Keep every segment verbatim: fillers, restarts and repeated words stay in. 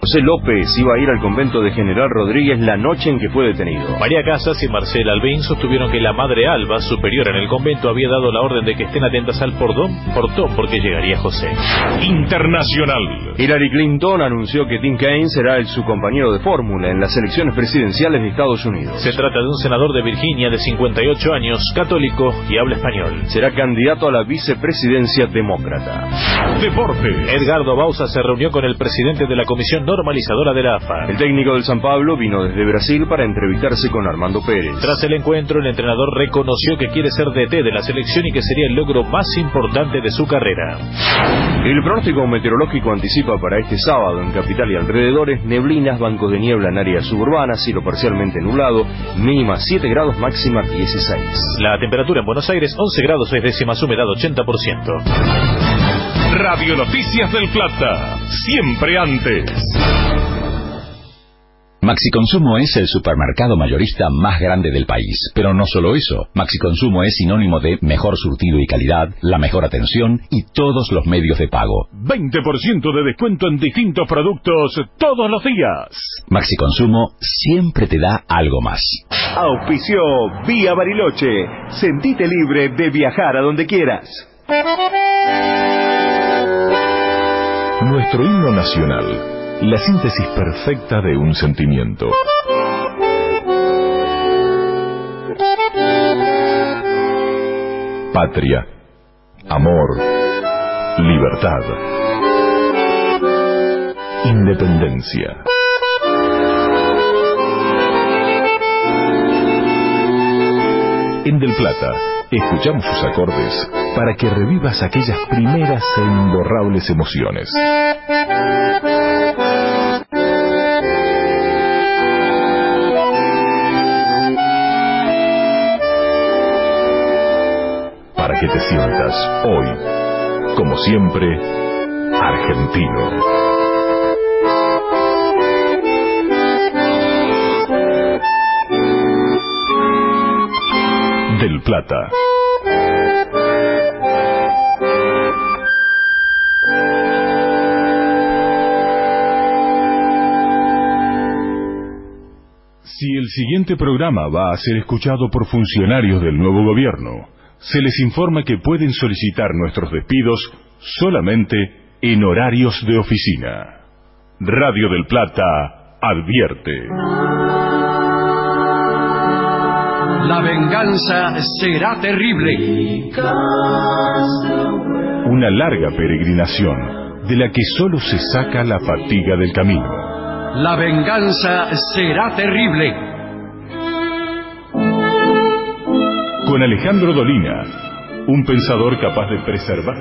José López iba a ir al convento de General Rodríguez la noche en que fue detenido. María Casas y Marcela Albín sostuvieron que la madre Alba, superiora en el convento, había dado la orden de que estén atentas al portón, portón porque llegaría José. Internacional. Hillary Clinton anunció que Tim Kaine será su compañero de fórmula en las elecciones presidenciales de Estados Unidos. Se trata de un senador de Virginia de cincuenta y ocho años, católico y habla español. Será candidato a la vicepresidencia demócrata. Deporte. Edgardo Bauza se reunió con el presidente de la Comisión Normalizadora de la A F A. El técnico del San Pablo vino desde Brasil para entrevistarse con Armando Pérez. Tras el encuentro, el entrenador reconoció que quiere ser D T de la selección y que sería el logro más importante de su carrera. El pronóstico meteorológico anticipa para este sábado en capital y alrededores neblinas, bancos de niebla en áreas suburbanas, cielo parcialmente nublado, mínima siete grados, máxima dieciséis. La temperatura en Buenos Aires once grados seis décimas, humedad ochenta por ciento. Radio Noticias del Plata, siempre antes. Maxi Consumo es el supermercado mayorista más grande del país. Pero no solo eso, Maxi Consumo es sinónimo de mejor surtido y calidad, la mejor atención y todos los medios de pago. veinte por ciento de descuento en distintos productos todos los días. Maxi Consumo siempre te da algo más. Auspició Vía Bariloche. Sentite libre de viajar a donde quieras. Nuestro himno nacional. La síntesis perfecta de un sentimiento. Patria, amor, libertad, independencia. En Del Plata, escuchamos sus acordes para que revivas aquellas primeras e imborrables emociones. Para que te sientas hoy, como siempre, argentino. Del Plata. Si el siguiente programa va a ser escuchado por funcionarios del nuevo gobierno, se les informa que pueden solicitar nuestros despidos solamente en horarios de oficina. Radio del Plata advierte. La venganza será terrible. Una larga peregrinación de la que solo se saca la fatiga del camino. La venganza será terrible. Con Alejandro Dolina, un pensador capaz de preservar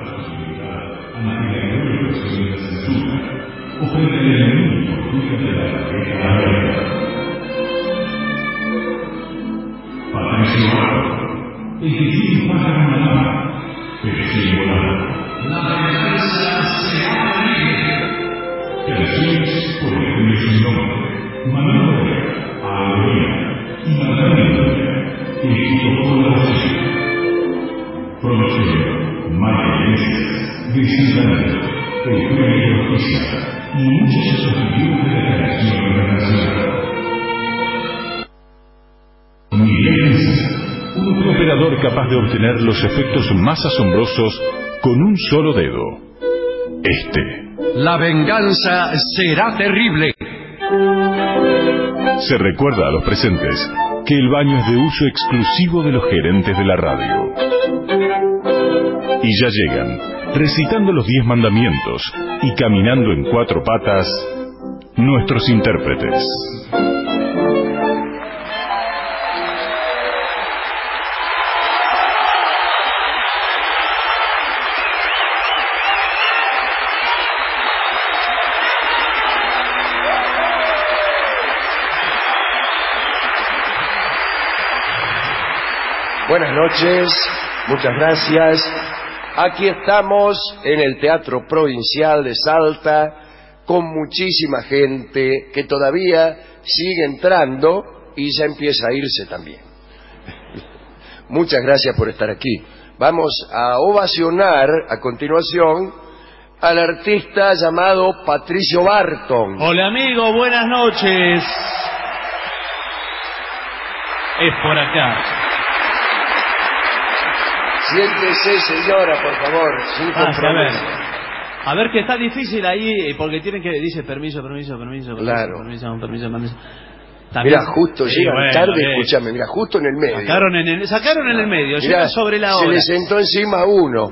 Patricio Aro, el que tiene pájaro en la mar, pero sin volar. La venganza será terrible. Canciones por el su nombre, Manuel Alegría y Magdalena, escrito por la música. Producción, María Iglesias, de Santander, el Premio de Justicia y muchos otros libros de la canción internacional. Miguel Iglesias, un operador capaz de obtener los efectos más asombrosos con un solo dedo. Este. La venganza será terrible. Se recuerda a los presentes que el baño es de uso exclusivo de los gerentes de la radio. Y ya llegan, recitando los diez mandamientos y caminando en cuatro patas, nuestros intérpretes. Buenas noches, muchas gracias. Aquí estamos en el Teatro Provincial de Salta con muchísima gente que todavía sigue entrando y ya empieza a irse también. Muchas gracias por estar aquí. Vamos a ovacionar a continuación al artista llamado Patricio Barton. Hola amigo, buenas noches. Es por acá. Siéntese, señora, por favor, sin compromiso. A ver. a ver que está difícil ahí, porque tienen que... Dice permiso, permiso, permiso, permiso, claro. permiso, permiso, permiso. También, mira, justo sí, llegan bueno, tarde, eh. escúchame, mira, justo en el medio. Sacaron en el, sacaron en el medio, Mirá, llega sobre la hora. Se le sentó encima uno.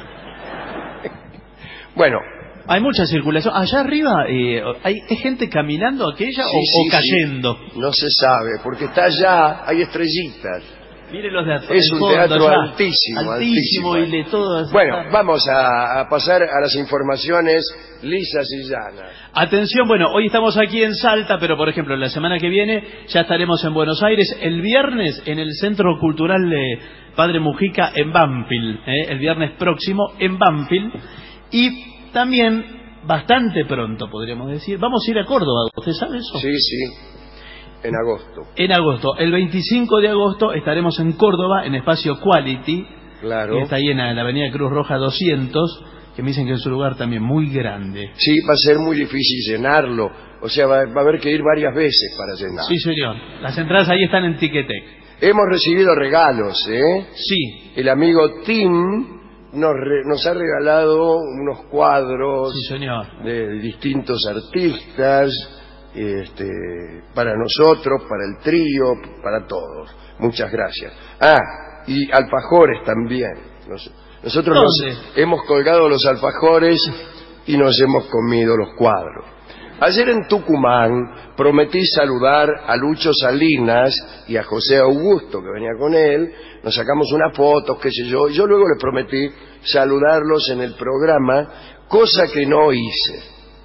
Bueno. Hay mucha circulación. Allá arriba, eh, ¿hay, ¿hay gente caminando aquella sí, o, sí, o cayendo? Sí. No se sabe, porque está allá, hay estrellitas. Miren los de atrás. Es un fondo, teatro allá. altísimo, altísimo. altísimo. Y de todas. Bueno, vamos a, a pasar a las informaciones lisas y llanas. Atención, bueno, hoy estamos aquí en Salta, pero por ejemplo, la semana que viene ya estaremos en Buenos Aires. El viernes en el Centro Cultural de Padre Mujica en Banfield. ¿eh? El viernes próximo en Banfield. Y también, bastante pronto, podríamos decir, vamos a ir a Córdoba. ¿Usted sabe eso? Sí, sí. En agosto. En agosto. El veinticinco de agosto estaremos en Córdoba, en Espacio Quality. Claro. Que está ahí en la, en la avenida Cruz Roja doscientos, que me dicen que es un lugar también muy grande. Sí, va a ser muy difícil llenarlo. O sea, va, va a haber que ir varias veces para llenar. Sí, señor. Las entradas ahí están en Ticketek. Hemos recibido regalos, ¿eh? Sí. El amigo Tim nos, re, nos ha regalado unos cuadros sí, señor. de distintos artistas, este, para nosotros, para el trío, para todos. Muchas gracias. Ah, y alfajores también. Nos, nosotros nos hemos colgado los alfajores y nos hemos comido los cuadros. Ayer en Tucumán prometí saludar a Lucho Salinas y a José Augusto, que venía con él. Nos sacamos unas fotos, qué sé yo. Y yo luego les prometí saludarlos en el programa, cosa que no hice.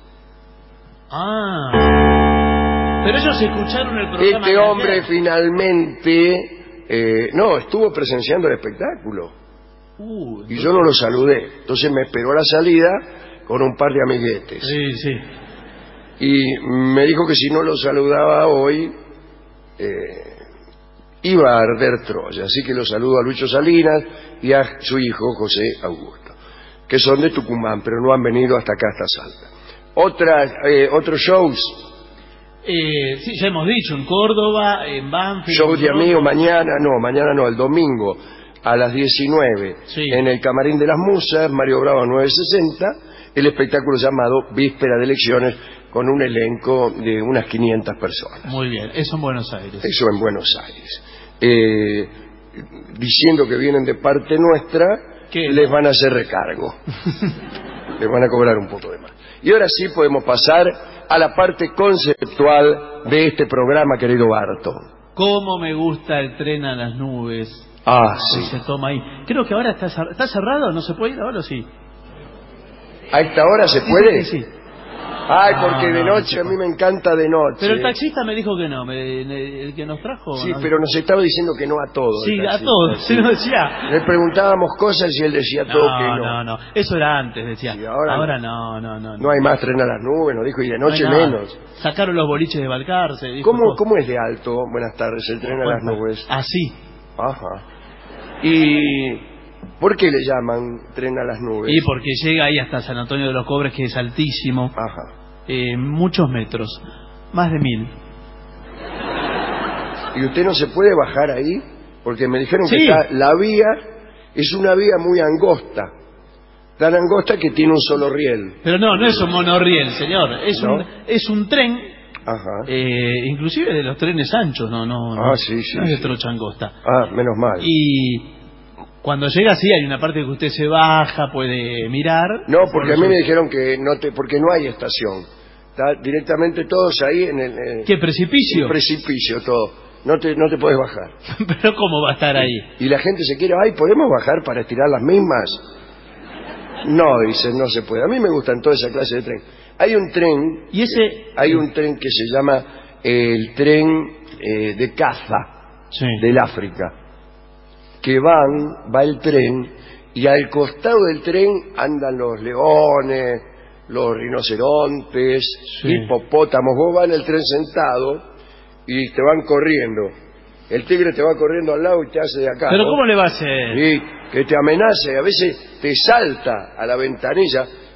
Ah. Pero ellos escucharon el programa. Este hombre finalmente... Eh, no, estuvo presenciando el espectáculo. Uh, y yo no lo saludé. Entonces me esperó a la salida con un par de amiguetes. Sí, sí. Y me dijo que si no lo saludaba hoy, eh, iba a arder Troya. Así que lo saludo a Lucho Salinas y a su hijo José Augusto, que son de Tucumán, pero no han venido hasta acá, hasta Salta. Otras, eh, otros shows. Eh, sí, ya hemos dicho, en Córdoba, en Banfield. Shows de amigos mañana, no, mañana no, el domingo a las diecinueve, sí. En el Camarín de las Musas, Mario Bravo nueve sesenta, el espectáculo llamado Víspera de Elecciones, con un elenco de unas quinientas personas. Muy bien, eso en Buenos Aires. Eso en Buenos Aires. Eh, diciendo que vienen de parte nuestra, ¿qué? Les van a hacer recargo. Les van a cobrar un poco de más. Y ahora sí podemos pasar a la parte conceptual de este programa, querido Barton. ¿Cómo me gusta el tren a las nubes? Ah, sí. Se toma ahí. Creo que ahora está, está cerrado, ¿no se puede ir ahora o sí? ¿A esta hora se puede? Sí, sí, sí. Ay, porque no, de no, noche no a mí me encanta de noche. Pero el taxista me dijo que no, me, el que nos trajo... Sí, ¿no? pero nos estaba diciendo que no a todos. Sí, a todos, se nos decía. Le preguntábamos cosas y él decía No, todo que no. no, no, eso era antes, decía. Sí, ahora ahora no. no, no, no. No hay más tren a las nubes, nos dijo, y de noche no menos. Sacaron los boliches de Balcarce. Dijo, ¿Cómo, ¿Cómo es de alto? Buenas tardes, el tren a las nubes. Así. Ajá. ¿Y por qué le llaman tren a las nubes? Y porque llega ahí hasta San Antonio de los Cobres, que es altísimo. Ajá. Eh, muchos metros, más de mil. ¿Y usted no se puede bajar ahí? Porque me dijeron sí. que está, la vía es una vía muy angosta, tan angosta que tiene un solo riel. Pero no, no es un monorriel, señor, es, ¿No? un, es un tren, Ajá. eh, inclusive de los trenes anchos, no, no, Ah, no, sí, sí, no es de sí. trocha angosta. Ah, menos mal. Y cuando llega, sí, hay una parte que usted se baja, puede mirar. No, porque a mí eso... me dijeron que no te, porque no hay estación. Está directamente todos ahí en el... En ¿Qué, precipicio? El precipicio, todo. No te, no te puedes bajar. Pero ¿cómo va a estar ahí? Y la gente se quiere, ay, ¿podemos bajar para estirar las mismas? No, dicen, no se puede. A mí me gustan toda esa clase de tren. Hay un tren... ¿Y ese...? Eh, hay un tren que se llama eh, el tren eh, de caza sí. del África. Que van, va el tren, y al costado del tren andan los leones, los rinocerontes, sí. hipopótamos. Vos vas en el tren sentado y te van corriendo. El tigre te va corriendo al lado y te hace de acá. ¿Pero ¿no? cómo le va a hacer? Y que te amenace, a veces te salta a la ventanilla.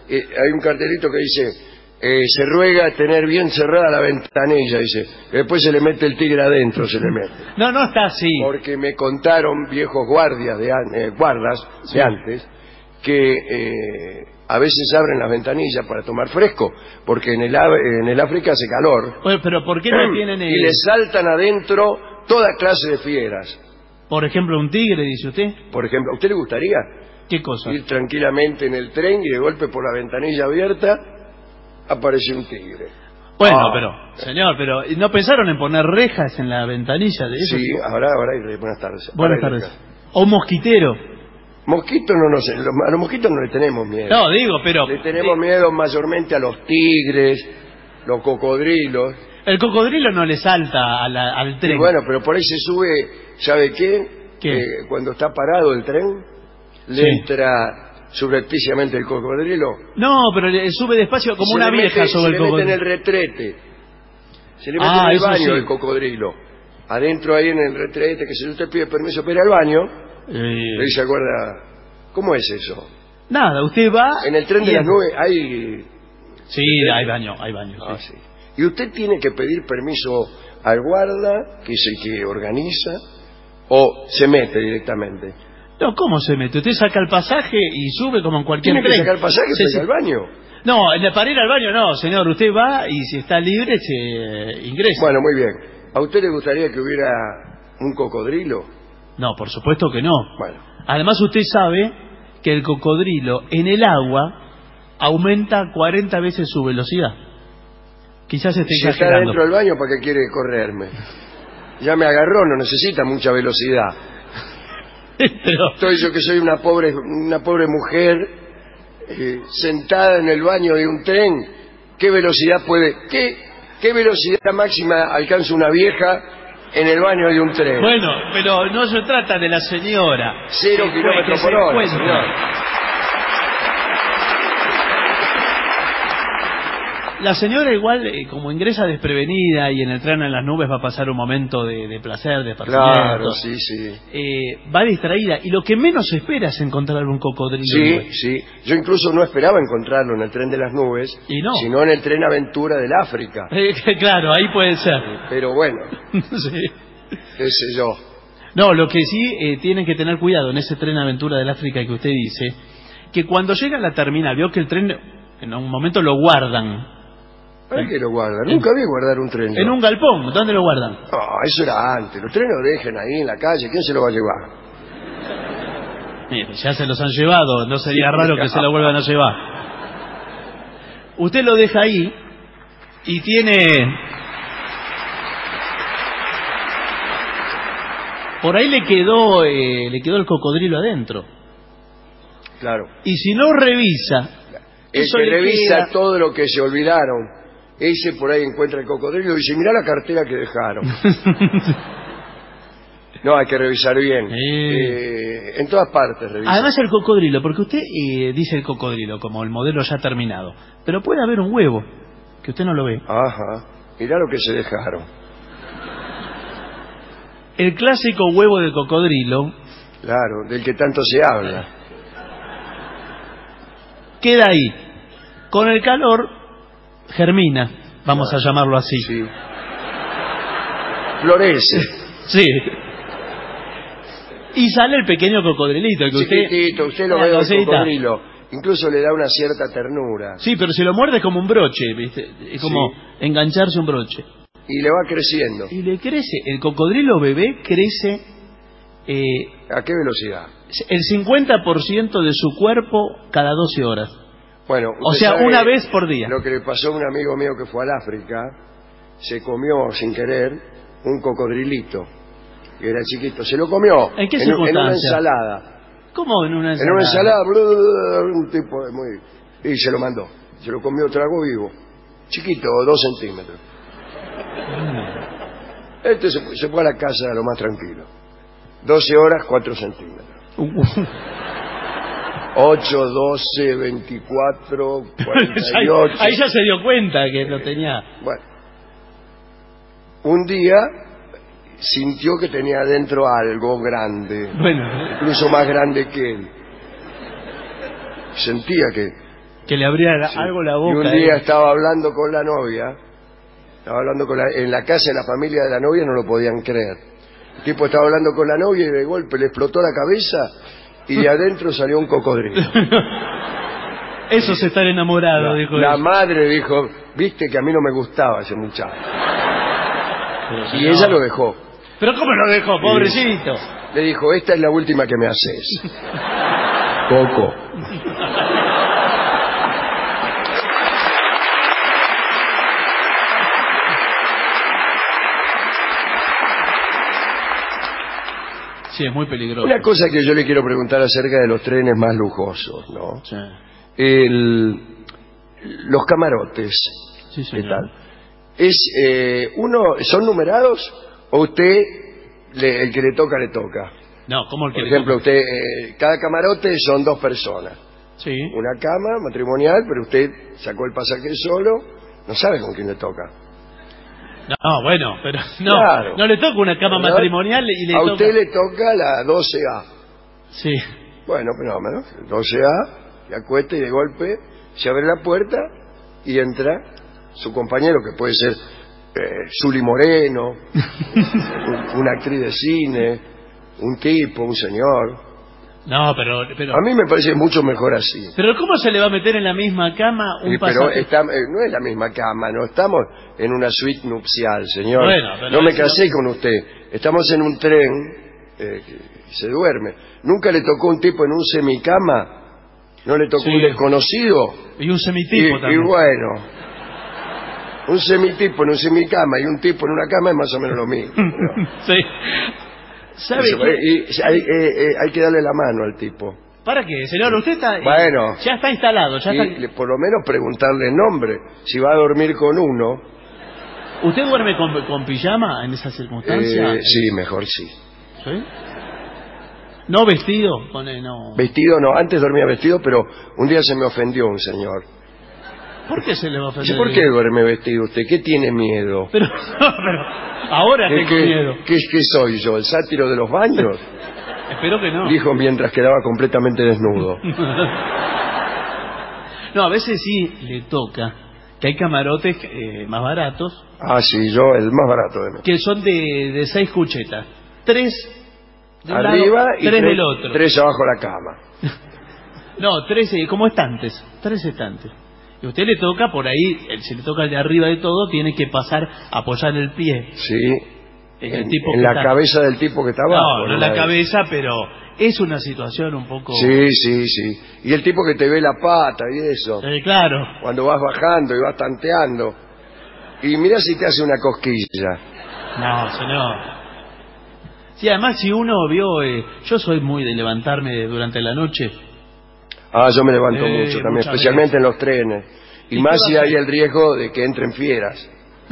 eh, hay un cartelito que dice, eh, se ruega tener bien cerrada la ventanilla, dice, que después se le mete el tigre adentro, se le mete. No, no está así. Porque me contaron viejos guardias de an- eh, guardas Sí. de antes que eh, a veces abren las ventanillas para tomar fresco, porque en el, ave- en el África hace calor. Bueno, pero ¿por qué no tienen, Y el- le saltan adentro toda clase de fieras. por ejemplo, un tigre, dice usted? Por ejemplo, ¿a usted le gustaría ¿Qué cosa? ir tranquilamente en el tren y de golpe por la ventanilla abierta aparece un tigre? Bueno, Ah. pero, señor, pero ¿no pensaron en poner rejas en la ventanilla de eso? Sí, ahora, ahora hay- buenas tardes. Buenas Ahora hay tardes. rejas. O un mosquitero. Mosquitos no nos, los- a los mosquitos no le tenemos miedo. No, digo, pero... Le tenemos miedo mayormente a los tigres, los cocodrilos. El cocodrilo no le salta a la- al Y tren. bueno, pero por ahí se sube, ¿sabe qué? ¿Qué? Eh, cuando está parado el tren, le Sí. entra subrepticiamente el cocodrilo. No, pero le sube despacio como Se una le vieja mete- sobre el Se le mete en cocodrilo. el retrete. Se le mete Ah, en el eso baño sí. el cocodrilo. Adentro ahí en el retrete, que si usted pide permiso para ir al baño, Eh, le dice, acuerda, ¿cómo es eso? Nada, usted va... En el tren de y- las nubes hay... Sí, hay baño, hay baño. Ah, sí. sí. Y usted tiene que pedir permiso al guarda, que es el que organiza, o se mete directamente. No, ¿cómo se mete? Usted saca el pasaje y sube como en cualquier Tiene que tren. sacar pasaje Sí, para sí. ir al baño. No, en- para ir al baño no, señor. Usted va y si está libre se eh, ingresa. Bueno, muy bien. ¿A usted le gustaría que hubiera un cocodrilo? No, por supuesto que no. Bueno, Además usted sabe que el cocodrilo en el agua aumenta cuarenta veces su velocidad. Quizás esté si está exagerando. dentro del baño, ¿para qué quiere correrme? Ya me agarró, no necesita mucha velocidad. Pero, Estoy yo que soy una pobre, una pobre mujer eh, sentada en el baño de un tren. ¿Qué velocidad puede, qué, qué velocidad máxima alcanza una vieja en el baño de un tren? bueno, pero no se trata de la señora. Cero Que kilómetros se por hora, encuentra. señor. La señora igual, eh, como ingresa desprevenida y en el tren en las nubes va a pasar un momento de, de placer, de esparcimiento. Claro, sí, sí. eh, va distraída y lo que menos espera es encontrar un cocodrilo. Sí, sí. Yo incluso no esperaba encontrarlo en el tren de las nubes, Y no. sino en el tren Aventura del África. Eh, claro, ahí puede ser. Pero bueno, Sí. qué sé yo. No, lo que sí eh, tienen que tener cuidado en ese tren aventura del África que usted dice, que cuando llega a la terminal, vio que el tren en un momento lo guardan ¿Para qué lo guardan? Nunca vi guardar un tren. yo. en un galpón. ¿Dónde lo guardan? No, eso era antes. Los trenes lo dejan ahí en la calle. ¿Quién se lo va a llevar? Mire, ya se los han llevado, no sería raro que se lo vuelvan a llevar. Usted lo deja ahí y tiene... Por ahí le quedó, eh, le quedó el cocodrilo adentro. Claro. Y si no revisa... El eso que le revisa queda- todo lo que se olvidaron, ese por ahí encuentra el cocodrilo y dice, mirá la cartera que dejaron. No, hay que revisar bien. Sí. Eh, en todas partes revisa. Además el cocodrilo, porque usted eh, dice el cocodrilo como el modelo ya terminado, pero puede haber un huevo, que usted no lo ve. Ajá. Mirá lo que se dejaron. El clásico huevo de cocodrilo Claro, del que tanto se habla. queda ahí. Con el calor germina, vamos a llamarlo así. Sí. Florece. Sí. Y sale el pequeño cocodrilito que usted... Chiquitito, usted lo la ve al cosita. cocodrilo. Incluso le da una cierta ternura. Sí, pero si lo muerde es como un broche, ¿viste? Es como Sí. engancharse un broche. Y le va creciendo. Y le crece, el cocodrilo bebé crece eh, ¿A qué velocidad? el cincuenta por ciento de su cuerpo cada doce horas. Bueno, O usted sea, sabe una vez por día. Lo que le pasó a un amigo mío que fue al África, se comió sin querer un cocodrilito, que era chiquito. Se lo comió ¿En qué en, en una circunstancia? ensalada. ¿Cómo en una En ensalada? una ensalada, blu- un tipo de muy... Y se lo mandó. Se lo comió trago vivo. Chiquito, dos centímetros. Este se, fue- se fue a la casa a lo más tranquilo. doce horas, cuatro centímetros. ocho, doce, veinticuatro, cuarenta y ahí, ocho. ahí ya se dio cuenta que lo tenía. Bueno, un día sintió que tenía adentro algo grande, Bueno, incluso más grande que él. Sentía que Que le abría Sí. algo la Y boca. un día eh. estaba hablando con la novia, estaba hablando con la, en la casa de la familia de la novia, no lo podían creer. El tipo estaba hablando con la novia y de golpe le explotó la cabeza y de adentro salió un cocodrilo. Eso es estar enamorado, La, dijo la ella. madre dijo, viste que a mí no me gustaba ese muchacho. Pero, Y señor, ella lo dejó. ¿Pero cómo lo dejó, pobrecito? Le dijo, esta es la última que me haces. Coco. Sí, es muy peligroso. Una cosa que yo le quiero preguntar acerca de los trenes más lujosos, ¿no? Sí, El, los camarotes, sí, ¿qué señor. tal? Es, eh, uno, ¿son numerados o usted, le- el que le toca, le toca? No, ¿cómo el que Por le ejemplo, toca? usted, eh, cada camarote son dos personas. Sí. Una cama matrimonial, pero usted sacó el pasaje solo, no sabe con quién le toca. No, bueno, pero no, Claro. no le toca una cama ¿Verdad? matrimonial y le A toca... usted le toca la doce A. Sí. Bueno, fenómeno. doce A, se acuesta y de golpe se abre la puerta y entra su compañero, que puede ser eh, Zuli Moreno, un- una actriz de cine, un tipo, un señor. No, pero... pero... A mí me parece mucho mejor así. Pero ¿cómo se le va a meter en la misma cama un Sí, pero pasaje? está- eh, no es la misma cama, no estamos en una suite nupcial, señor. Bueno, pero no me eso- casé con usted. Estamos en un tren eh, que se duerme. ¿Nunca le tocó un tipo en un semicama? ¿No le tocó Sí. un desconocido? Y un semitipo y, también. y bueno, un semitipo en un semicama y un tipo en una cama es más o menos lo mismo. ¿no? Sí. ¿Sabe Eso, qué? y hay, eh, eh, hay que darle la mano al tipo. ¿Para qué, señor? Usted está... eh, Bueno. Ya está instalado, ya Y está... le- por lo menos preguntarle el nombre. Si va a dormir con uno, ¿Usted duerme con, con pijama en esas circunstancias? eh, sí, mejor sí. ¿Sí? ¿No vestido? Pone, no... Vestido no, antes dormía vestido, pero un día se me ofendió un señor. ¿Por qué se le va a ofender? Dice, ¿por qué duerme vestido usted? ¿Qué tiene miedo? Pero, pero ahora ¿Qué, tengo qué- miedo. qué- qué soy yo, el sátiro de los baños? Espero que no. Dijo mientras quedaba completamente desnudo. No, a veces sí le toca que hay camarotes eh, más baratos Ah, sí, yo, el más barato de mí. que son de, de seis cuchetas. Tres de un Arriba lado, y tres tres, del otro. tres abajo la cama. No, tres eh, como estantes. Tres estantes. Y a usted le toca por ahí, eh, si le toca el de arriba de todo, tiene que pasar a apoyar el pie. Sí, En, el en, tipo en que la está- cabeza del tipo que está abajo. No, no en la de- cabeza, pero es una situación un poco... Sí, sí, sí. Y el tipo que te ve la pata y eso. Eh, claro. Cuando vas bajando y vas tanteando. Y mira si te hace una cosquilla. No, señor. Sí, además si uno vio... eh, yo soy muy de levantarme durante la noche. Ah, yo me levanto Eh, mucho también, muchas especialmente en los trenes. Y, ¿Y más qué va si a hay hacer? el riesgo de que entren fieras.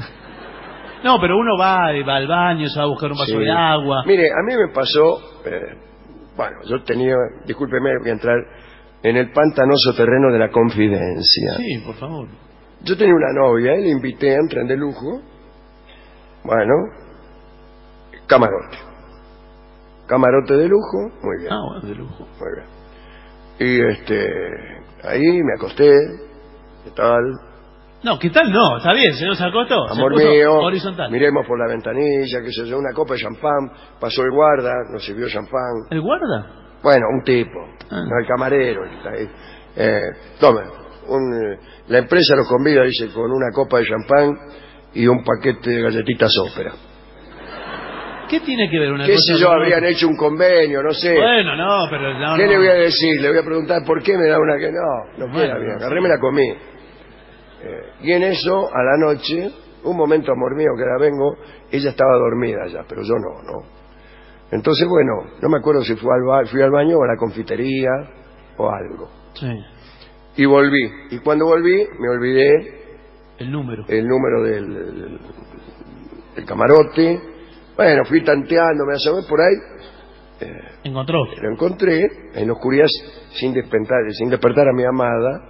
No, pero uno va, eh, va al baño, se va a buscar un vaso Sí. de agua. Mire, a mí me pasó, eh, bueno, yo tenía, discúlpeme, voy a entrar en el pantanoso terreno de la confidencia. Sí, por favor. Yo tenía una novia y le invité a un tren de lujo. Bueno, camarote. Camarote de lujo, muy bien. Ah, bueno, de lujo. Muy bien. Y este, ahí me acosté, ¿qué tal? No, ¿qué tal? No, está bien, señor, se acostó. Se Amor puso mío, horizontal. miremos por la ventanilla, qué sé yo, una copa de champán, pasó el guarda, nos sirvió champán. ¿El guarda? Bueno, un tipo, Ah. no el camarero, el que está ahí. Eh, tome, un, eh, la empresa los convida, dice, con una copa de champán y un paquete de galletitas ópera. ¿Qué tiene que ver una ¿Qué cosa sé yo? con Habrían otra? hecho un convenio, no sé. Bueno, no, pero no, ¿Qué no. le voy a decir? Le voy a preguntar por qué me da una que no, no queda Bueno, bien. no, Agarré, me la comí. Eh, y en eso, a la noche, un momento, amor mío, que la vengo, ella estaba dormida ya, pero yo no, no. Entonces, bueno, no me acuerdo si fue al ba- fui al baño o a la confitería o algo. Sí, Y volví. Y cuando volví, me olvidé el número. el número del, del, del camarote. Bueno, fui tanteando, me asomé por ahí. Eh, ¿Encontró? Lo encontré en la oscuridad sin despertar, sin despertar a mi amada.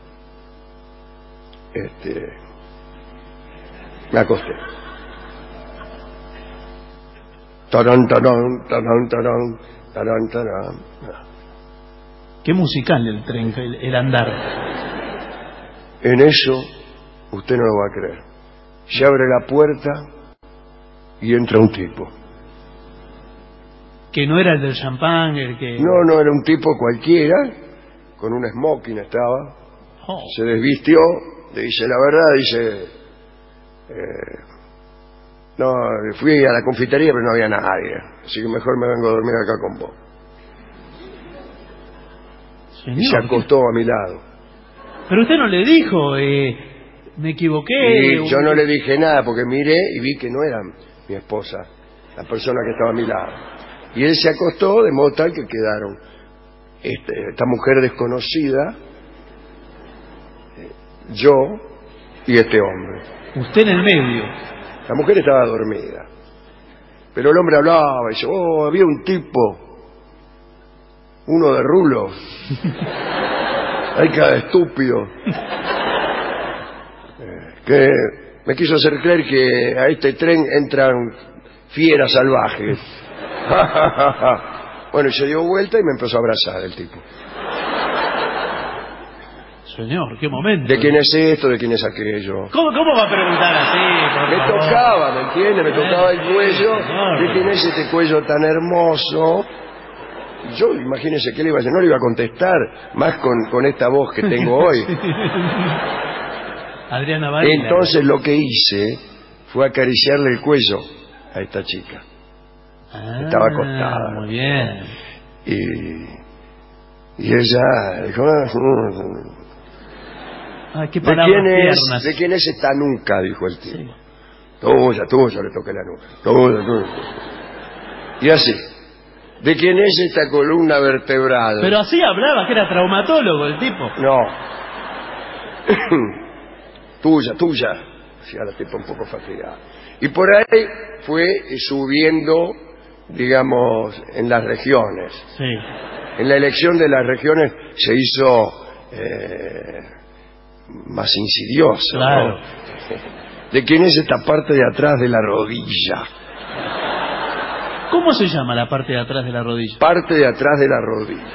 Este, me acosté. Tarán, tarán, tarán, tarán, tarán, tarán. Qué musical el tren, el, el andar. En eso, usted no lo va a creer. Se abre la puerta y entra un tipo. Que no era el del champán, el que... No, no, era un tipo cualquiera, con un smoking estaba. Oh. Se desvistió, le dice la verdad, dice... Eh, no, fui a la confitería pero no había nadie, así que mejor me vengo a dormir acá con vos. Señor, y se acostó a mi lado. Pero usted no le dijo, eh, me equivoqué. Y yo no le dije nada porque miré y vi que no era mi esposa, la persona que estaba a mi lado. Y él se acostó de modo tal que quedaron este, esta mujer desconocida, yo y este hombre. Usted en el medio. La mujer estaba dormida, pero el hombre hablaba y dice, oh, había un tipo, uno de rulo, hay cada estúpido, eh, que me quiso hacer creer que a este tren entran fieras salvajes. Bueno, y se dio vuelta y me empezó a abrazar el tipo. Señor, qué momento. ¿De quién es esto? ¿De quién es aquello? ¿Cómo, cómo va a preguntar así? Por Me favor? tocaba, ¿me entiende? Me tocaba el cuello. ¿De quién es este cuello tan hermoso? Yo, imagínese que le iba a decir, no le iba a contestar, más con, con esta voz que tengo hoy. Adriana Varela. Entonces lo que hice fue acariciarle el cuello a esta chica. Ah, estaba acostada. Muy bien. Y, y ella dijo, ah, qué ¿de palabras quién es, tiernas. ¿de quién es esta nuca? Dijo el tipo. Sí. Tuya, tuya, le toqué la nuca. Tuya, tuya. Y así. ¿De quién es esta columna vertebral? Pero así hablaba, que era traumatólogo el tipo. No. Tuya, tuya. Decía la tipa un poco fatigada. Y por ahí fue subiendo, digamos, en las regiones. Sí. En la elección de las regiones se hizo eh, más insidioso. Claro. ¿No? ¿De quién es esta parte de atrás de la rodilla? ¿Cómo se llama la parte de atrás de la rodilla? Parte de atrás de la rodilla.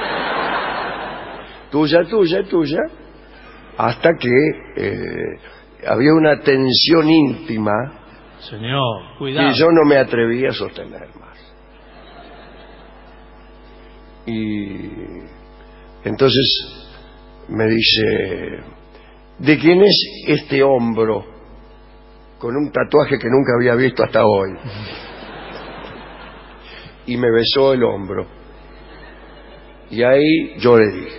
Tuya, tuya, tuya. Hasta que eh, había una tensión íntima. Señor, cuidado. Que yo no me atreví a sostener más. Y entonces me dice, ¿de quién es este hombro con un tatuaje que nunca había visto hasta hoy? Y me besó el hombro. Y ahí yo le dije,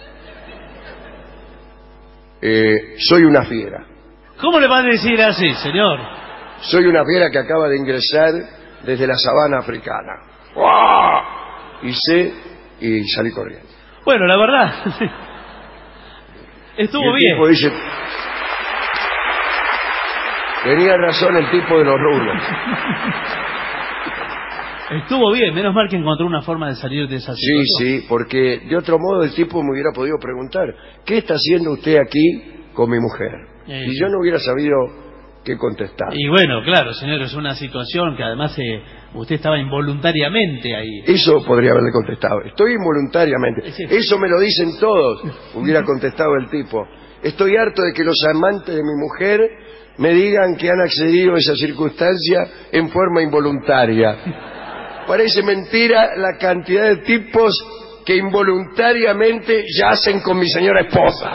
eh, soy una fiera. ¿Cómo le va a decir así, señor? Soy una fiera que acaba de ingresar desde la sabana africana. ¡Uah! Hice y salí corriendo. Bueno, la verdad, estuvo y el bien. Tipo dice, tenía razón el tipo de los rulos. Estuvo bien, menos mal que encontró una forma de salir de esa Sí, situación. sí, porque de otro modo el tipo me hubiera podido preguntar, ¿qué está haciendo usted aquí con mi mujer? Eh, Y yo no hubiera sabido qué contestar. Y bueno, claro, señor, es una situación que además eh, usted estaba involuntariamente ahí. Eso podría haberle contestado. Estoy involuntariamente. Sí. Eso me lo dicen todos, hubiera contestado el tipo. Estoy harto de que los amantes de mi mujer me digan que han accedido a esa circunstancia en forma involuntaria. Parece mentira la cantidad de tipos que involuntariamente yacen con mi señora esposa.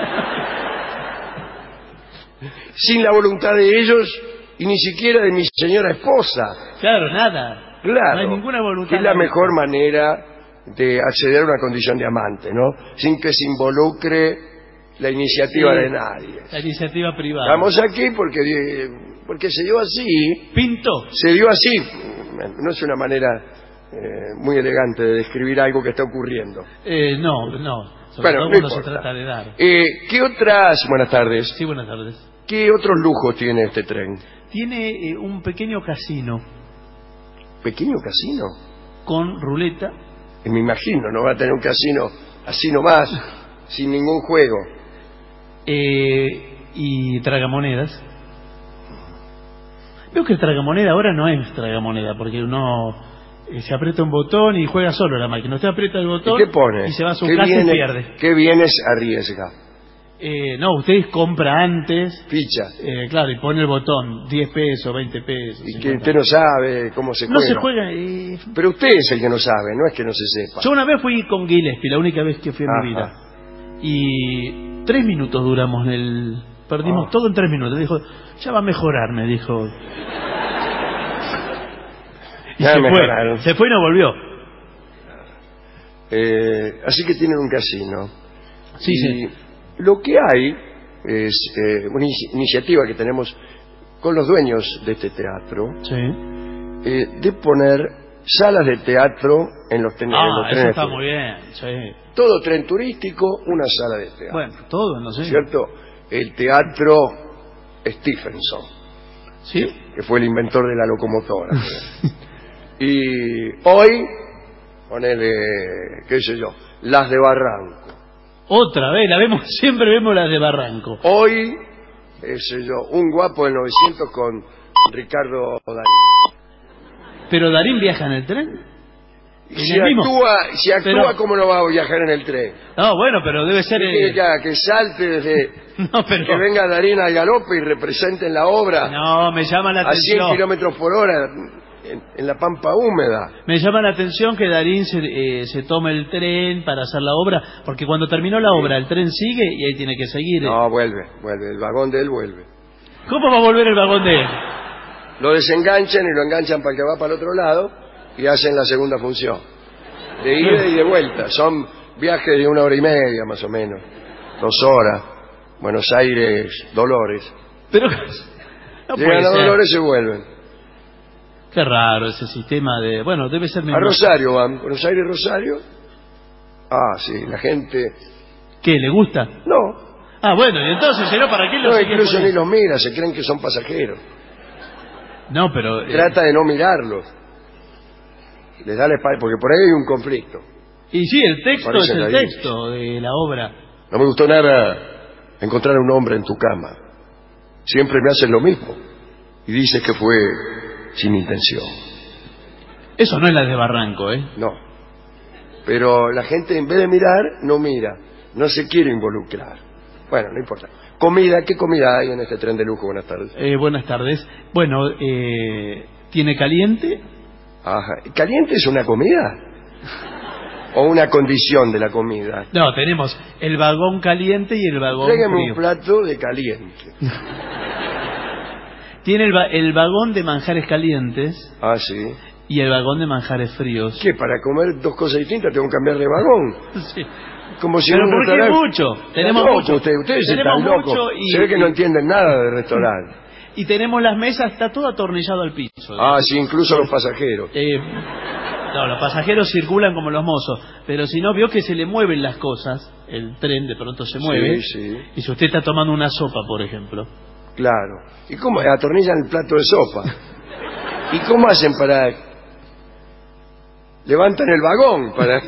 Sin la voluntad de ellos y ni siquiera de mi señora esposa. Claro, nada. Claro. No hay ninguna voluntad. Es la mejor manera de acceder a una condición de amante, ¿no? Sin que se involucre la iniciativa Sí, de nadie. La iniciativa privada. Estamos aquí porque, porque se dio así. Pinto. Se dio así. No es una manera eh, muy elegante de describir algo que está ocurriendo. Eh, no, no. Sobre Bueno, todo no cuando se importa. trata de dar. Eh, ¿Qué otras... Buenas tardes. Sí, buenas tardes. ¿Qué otros lujos tiene este tren? Tiene eh, un pequeño casino ¿Pequeño casino? con ruleta. Y me imagino, no va a tener un casino así nomás, sin ningún juego. Eh, y tragamonedas. Veo que el tragamoneda ahora no es tragamoneda, porque uno eh, se aprieta un botón y juega solo la máquina. Usted aprieta el botón ¿Y qué pone? y se va a su ¿Qué casa viene, y pierde. ¿Qué bienes arriesga? Eh, no, usted compra antes. Ficha. Eh, claro, y pone el botón, diez pesos, veinte pesos. Y que usted no sabe cómo se No juega. se juega. Eh... Pero usted es el que no sabe, no es que no se sepa. Yo una vez fui con Gillespie, la única vez que fui en Ajá. mi vida. Y tres minutos duramos en el... Perdimos Ah. todo en tres minutos. Dijo, ya va a mejorar, me dijo. Y Ya se mejoraron. fue, se fue y no volvió. Eh, así que tienen un casino. Sí, y sí. Lo que hay es eh, una in- iniciativa que tenemos con los dueños de este teatro, Sí. eh, de poner salas de teatro en los, ten- en Ah, los eso trenes. está turísticos. muy bien. Sí. Todo tren turístico, una sala de teatro. Bueno, todo, no sé. ¿Cierto? El teatro Stephenson, Sí. que fue el inventor de la locomotora. Y hoy, ponele, qué sé yo, las de Barranco. Otra vez, la vemos, siempre vemos las de Barranco. Hoy, qué sé yo, un guapo del novecientos con Ricardo Darín. Pero Darín viaja en el tren. Y ¿En Si el mismo? actúa, si actúa Pero- ¿cómo no va a viajar en el tren? No, bueno, pero debe ser... ¿Qué eh, quiere que haga? Que salte desde... No, pero... Que venga Darín al galope y represente en la obra No, me llama la a cien atención. kilómetros por hora en, en la pampa húmeda. Me llama la atención que Darín se, eh, se tome el tren para hacer la obra, porque cuando terminó la obra el tren sigue y ahí tiene que seguir. No, vuelve, vuelve, el vagón de él vuelve. ¿Cómo va a volver el vagón de él? Lo desenganchan y lo enganchan para que va para el otro lado y hacen la segunda función. De ida y de vuelta. Son viajes de una hora y media más o menos. Dos horas. Buenos Aires, Dolores. Pero no puede Llegan a ser. Dolores y se vuelven. Qué raro ese sistema de... Bueno, debe ser... A menos- Rosario van. Buenos Aires, Rosario. Ah, sí, la gente... ¿Qué, le gusta? No, Ah, bueno, y entonces, si no, ¿para qué lo no, sigue incluso ni poniendo? los mira, se creen que son pasajeros. No, pero... eh, Trata de no mirarlos. Les da la espalda, porque por ahí hay un conflicto. Y sí, el texto Parece es el ahí. texto de la obra. No me gustó nada encontrar a un hombre en tu cama. Siempre me haces lo mismo. Y dices que fue sin intención. Eso no es la de Barranco, ¿eh? No. Pero la gente en vez de mirar, no mira. No se quiere involucrar. Bueno, no importa. Comida, ¿qué comida hay en este tren de lujo? Buenas tardes. Eh, buenas tardes. Bueno, eh, ¿tiene caliente? Ajá. ¿Caliente es una comida? ¿O una condición de la comida? No, tenemos el vagón caliente y el vagón Tráigame frío. un plato de caliente. Tiene el, va- el vagón de manjares calientes Ah, sí. y el vagón de manjares fríos. ¿Qué? ¿Para comer dos cosas distintas tengo que cambiar de vagón? Sí. Como si Pero en un ¿por qué restaurante- mucho? Está Tenemos loco mucho. usted- ustedes Tenemos están locos. mucho y- Se ve que no y- entienden nada de restaurante. Y tenemos las mesas, está todo atornillado al piso. Ah, sí, incluso los pasajeros. Eh, no, los pasajeros circulan como los mozos, pero si no, vio que se le mueven las cosas, el tren de pronto se mueve, Sí, sí. y si usted está tomando una sopa, por ejemplo, Claro. ¿Y cómo? Atornillan el plato de sopa. ¿Y cómo hacen para...? Levantan el vagón para...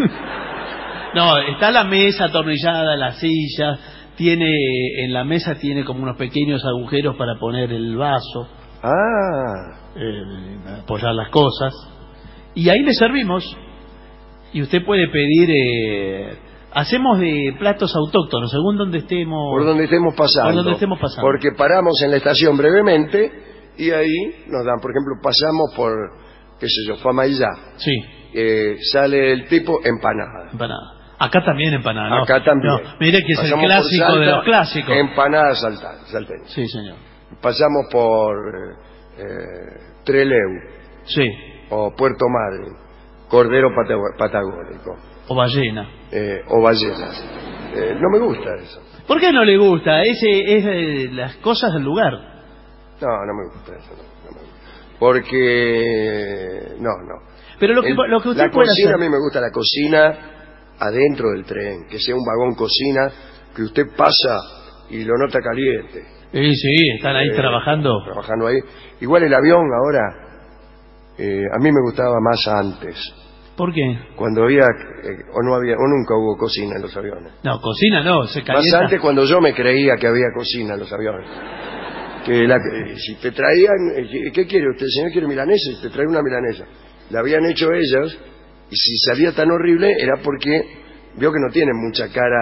no, está la mesa atornillada, las sillas, tiene, en la mesa tiene como unos pequeños agujeros para poner el vaso, Ah, eh, apoyar las cosas, y ahí le servimos, y usted puede pedir, eh, hacemos de platos autóctonos, según donde estemos. por donde estemos pasando. Por donde estemos pasando. Porque paramos en la estación brevemente y ahí nos dan, por ejemplo, pasamos por, qué sé yo, Famaillá. Sí, Eh, sale el tipo empanada. empanada. Acá también empanada, ¿no? Acá también. No, mire que es Pasamos el por clásico Salta, de los clásicos. Empanada salta- salteña. Sí, señor. Pasamos por eh, eh, Trelew Sí, o Puerto Madryn, Cordero Patago- Patagónico o ballena. eh, o ballenas. Eh, no me gusta eso. ¿Por qué no le gusta? Ese es de las cosas del lugar. No, no me gusta eso. No, no me gusta. Porque... No, no. Pero lo que, El- lo que usted la puede cocina, hacer... a mí me gusta la cocina adentro del tren, que sea un vagón cocina que usted pasa y lo nota caliente. Sí, sí, están ahí Eh, trabajando. Trabajando ahí. Igual el avión ahora, eh, a mí me gustaba más antes, ¿Por qué? cuando había, eh, o no había, o nunca hubo cocina en los aviones. No, cocina no, se Más calienta. antes cuando yo me creía que había cocina en los aviones. Que la, que si te traían, eh, ¿qué quiere usted? El señor quiere milanesa, y te trae una milanesa. La habían hecho ellas, y si salía tan horrible era porque vio que no tienen mucha cara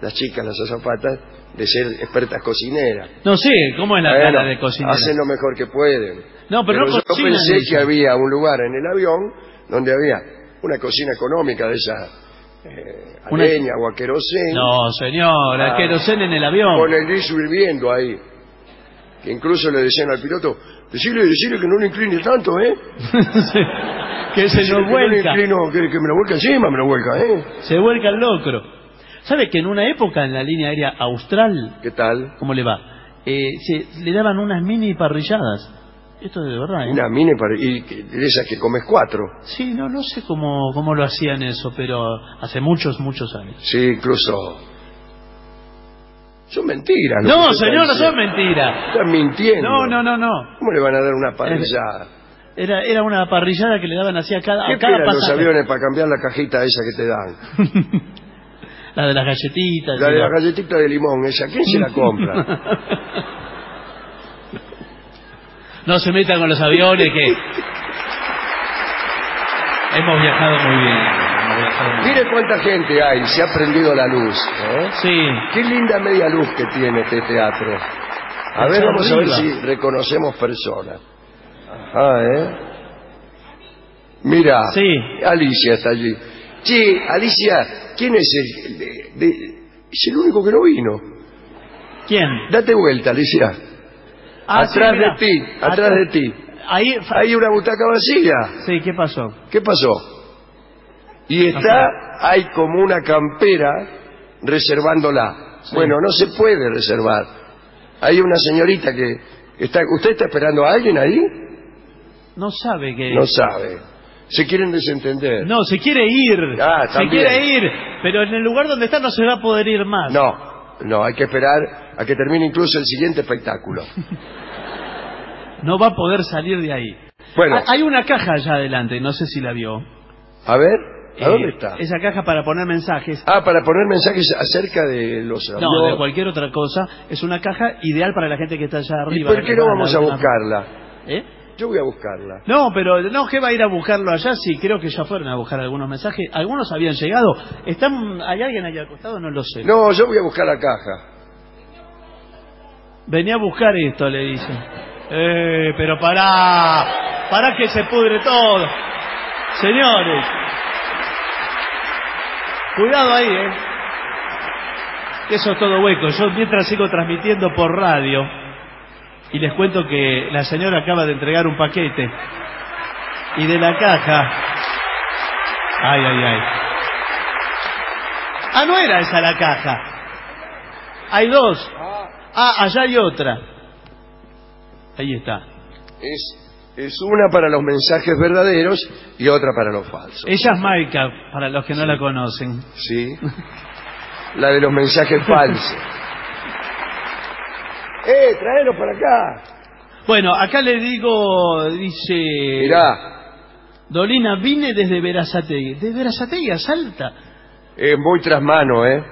las chicas, las azafatas, de ser expertas cocineras. No sé, ¿cómo es la bueno, cara de cocinera? Hacen lo mejor que pueden. No, pero, pero no yo cocinan pensé eso. que había un lugar en el avión donde había una cocina económica de esa eh, a una... leña o a querosén. No, señor, a querosén en el avión. Con el guiso hirviendo ahí. Que incluso le decían al piloto, decirle, decirle que no le incline tanto, ¿eh? Sí, que se decirle nos vuelca. Que, no le inclino, que, que me lo vuelca encima, me lo vuelca, ¿eh? Se vuelca el locro. ¿Sabe que en una época en la línea aérea austral... ¿Qué tal? ¿Cómo le va? Eh, se, le daban unas mini parrilladas. Esto es de verdad, ¿eh? Una mini parrillada, y de esas que comes cuatro. Sí, no, no sé cómo, cómo lo hacían eso, pero hace muchos, muchos años. Sí, incluso... Son mentiras. No, señor, no son mentiras. Están mintiendo. No, no, no, no. ¿Cómo le van a dar una parrillada? Era, era una parrillada que le daban así a cada, ¿Qué a cada esperan los pasaje? aviones para cambiar la cajita esa que te dan? La de las galletitas. La de la... las galletitas de limón, esa. ¿Quién se la compra? No se metan con los aviones que... Hemos viajado muy bien. Hemos viajado muy Mire bien. cuánta gente hay, se ha prendido la luz. ¿eh? Sí. Qué linda media luz que tiene este teatro. A ver, vamos a ver si reconocemos personas. Ajá, ¿eh? Mira, Sí. Alicia está allí. Che, Alicia, ¿quién es el...? De, de, es el único que no vino. ¿Quién? Date vuelta, Alicia. Ah, atrás sí, mira. de ti, atrás Atrás- de ti. Ahí... Hay una butaca vacía. Sí, ¿qué pasó? ¿Qué pasó? Y está, hay como una campera reservándola. Sí. Bueno, no se puede reservar. Hay una señorita que está... ¿Usted está esperando a alguien ahí? No sabe que... No sabe. Se quieren desentender. No, se quiere ir. Ah, se también. quiere ir. Pero en el lugar donde está no se va a poder ir más. No, no, hay que esperar a que termine incluso el siguiente espectáculo. No va a poder salir de ahí. Bueno. Ha- Hay una caja allá adelante, no sé si la vio. A ver, ¿a Eh, dónde está? Esa caja para poner mensajes. Ah, para poner mensajes acerca de los No, aviones. de cualquier otra cosa. Es una caja ideal para la gente que está allá ¿Y arriba. por qué no Va, vamos la- a la- buscarla? ¿Eh? Yo voy a buscarla. No, pero no, ¿qué va a ir a buscarlo allá? Sí, creo que ya fueron a buscar algunos mensajes. Algunos habían llegado. ¿Están, ¿Hay alguien ahí al costado? No lo sé. No, yo voy a buscar la caja. Venía a buscar esto, le dicen. Eh, pero pará. Pará que se pudre todo. Señores. Cuidado ahí, eh. Que eso es todo hueco. Yo mientras sigo transmitiendo por radio. Y les cuento que la señora acaba de entregar un paquete. Y de la caja... Ay, ay, ay. Ah, no era esa la caja. Hay dos. Ah, allá hay otra. Ahí está. Es, es una para los mensajes verdaderos y otra para los falsos. Ella es Maika, para los que no Sí. la conocen. Sí. La de los mensajes falsos. ¡Eh, tráelos para acá! Bueno, acá le digo, dice... Mirá, Dolina, vine desde Verazategui. ¿De Verazategui a Salta? es muy trasmano, ¿eh?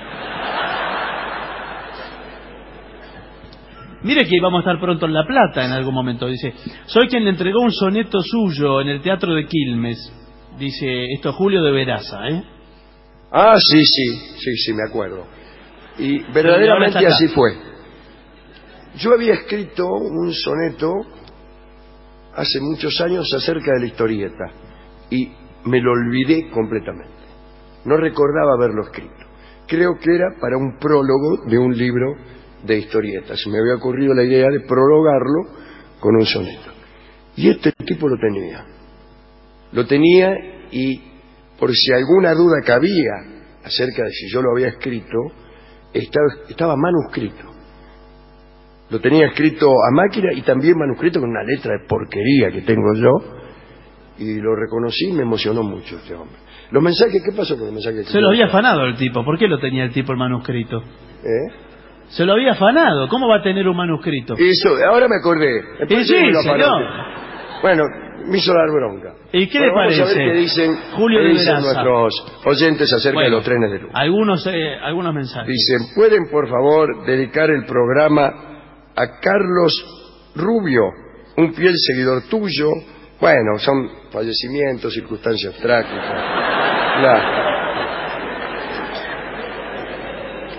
Mire que íbamos a estar pronto en La Plata en algún momento. Dice, soy quien le entregó un soneto suyo en el Teatro de Quilmes. Dice, esto es Julio de Veraza, ¿eh? Ah, sí, sí, sí, sí, me acuerdo. Y ahora verdaderamente está acá. así fue. Yo había escrito un soneto hace muchos años acerca de la historieta y me lo olvidé completamente. No recordaba haberlo escrito. Creo que era para un prólogo de un libro de historietas. Me había ocurrido la idea de prologarlo con un soneto. Y este tipo lo tenía. Lo tenía y por si alguna duda cabía acerca de si yo lo había escrito, estaba, estaba manuscrito. Lo tenía escrito a máquina y también manuscrito con una letra de porquería que tengo yo. Y lo reconocí y me emocionó mucho este hombre. Los mensajes, ¿qué pasó con los mensajes? Se lo había afanado el tipo. ¿Por qué lo tenía el tipo el manuscrito? ¿Eh? Se lo había afanado. ¿Cómo va a tener un manuscrito? Eso, ahora me acordé. Después Sí, me lo señor. afanó. Bueno, me hizo dar bronca. ¿Y qué Bueno, le vamos parece? a ver qué dicen, Julio qué de dicen Veraza. nuestros oyentes acerca Bueno, de los trenes de luz. Algunos, eh, algunos mensajes. Dicen, ¿pueden por favor dedicar el programa a Carlos Rubio, un fiel seguidor tuyo? Bueno, son fallecimientos, circunstancias trágicas. Claro.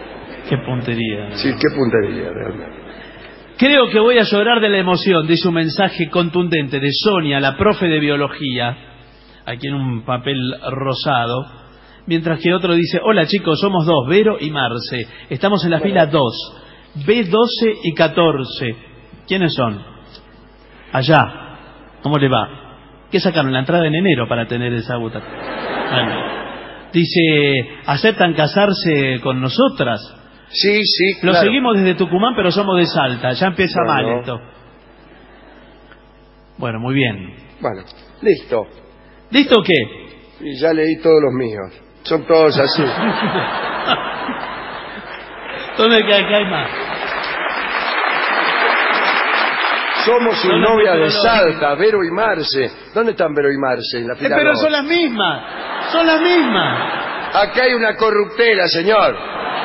Qué puntería. Sí, qué puntería, realmente. Creo que voy a llorar de la emoción, dice un mensaje contundente de Sonia, la profe de biología, aquí en un papel rosado, mientras que otro dice, hola chicos, somos dos, Vero y Marce, estamos en la bueno. fila dos, B doce y catorce. ¿Quiénes son? Allá. ¿Cómo le va? ¿Qué sacaron? La entrada en enero para tener esa butaca. Bueno. Dice, ¿aceptan casarse con nosotras? Sí, sí, Lo claro. seguimos desde Tucumán, pero somos de Salta. Ya empieza bueno. mal esto. Bueno, muy bien. Bueno, listo. ¿Listo qué? Y ya leí todos los míos. Son todos así. ¿Dónde que hay más? Somos sus son novias de Salta, Vero y Marce. ¿Dónde están Vero y Marce? En la fila eh, pero dos. son las mismas. Son las mismas. Acá hay una corruptela, señor.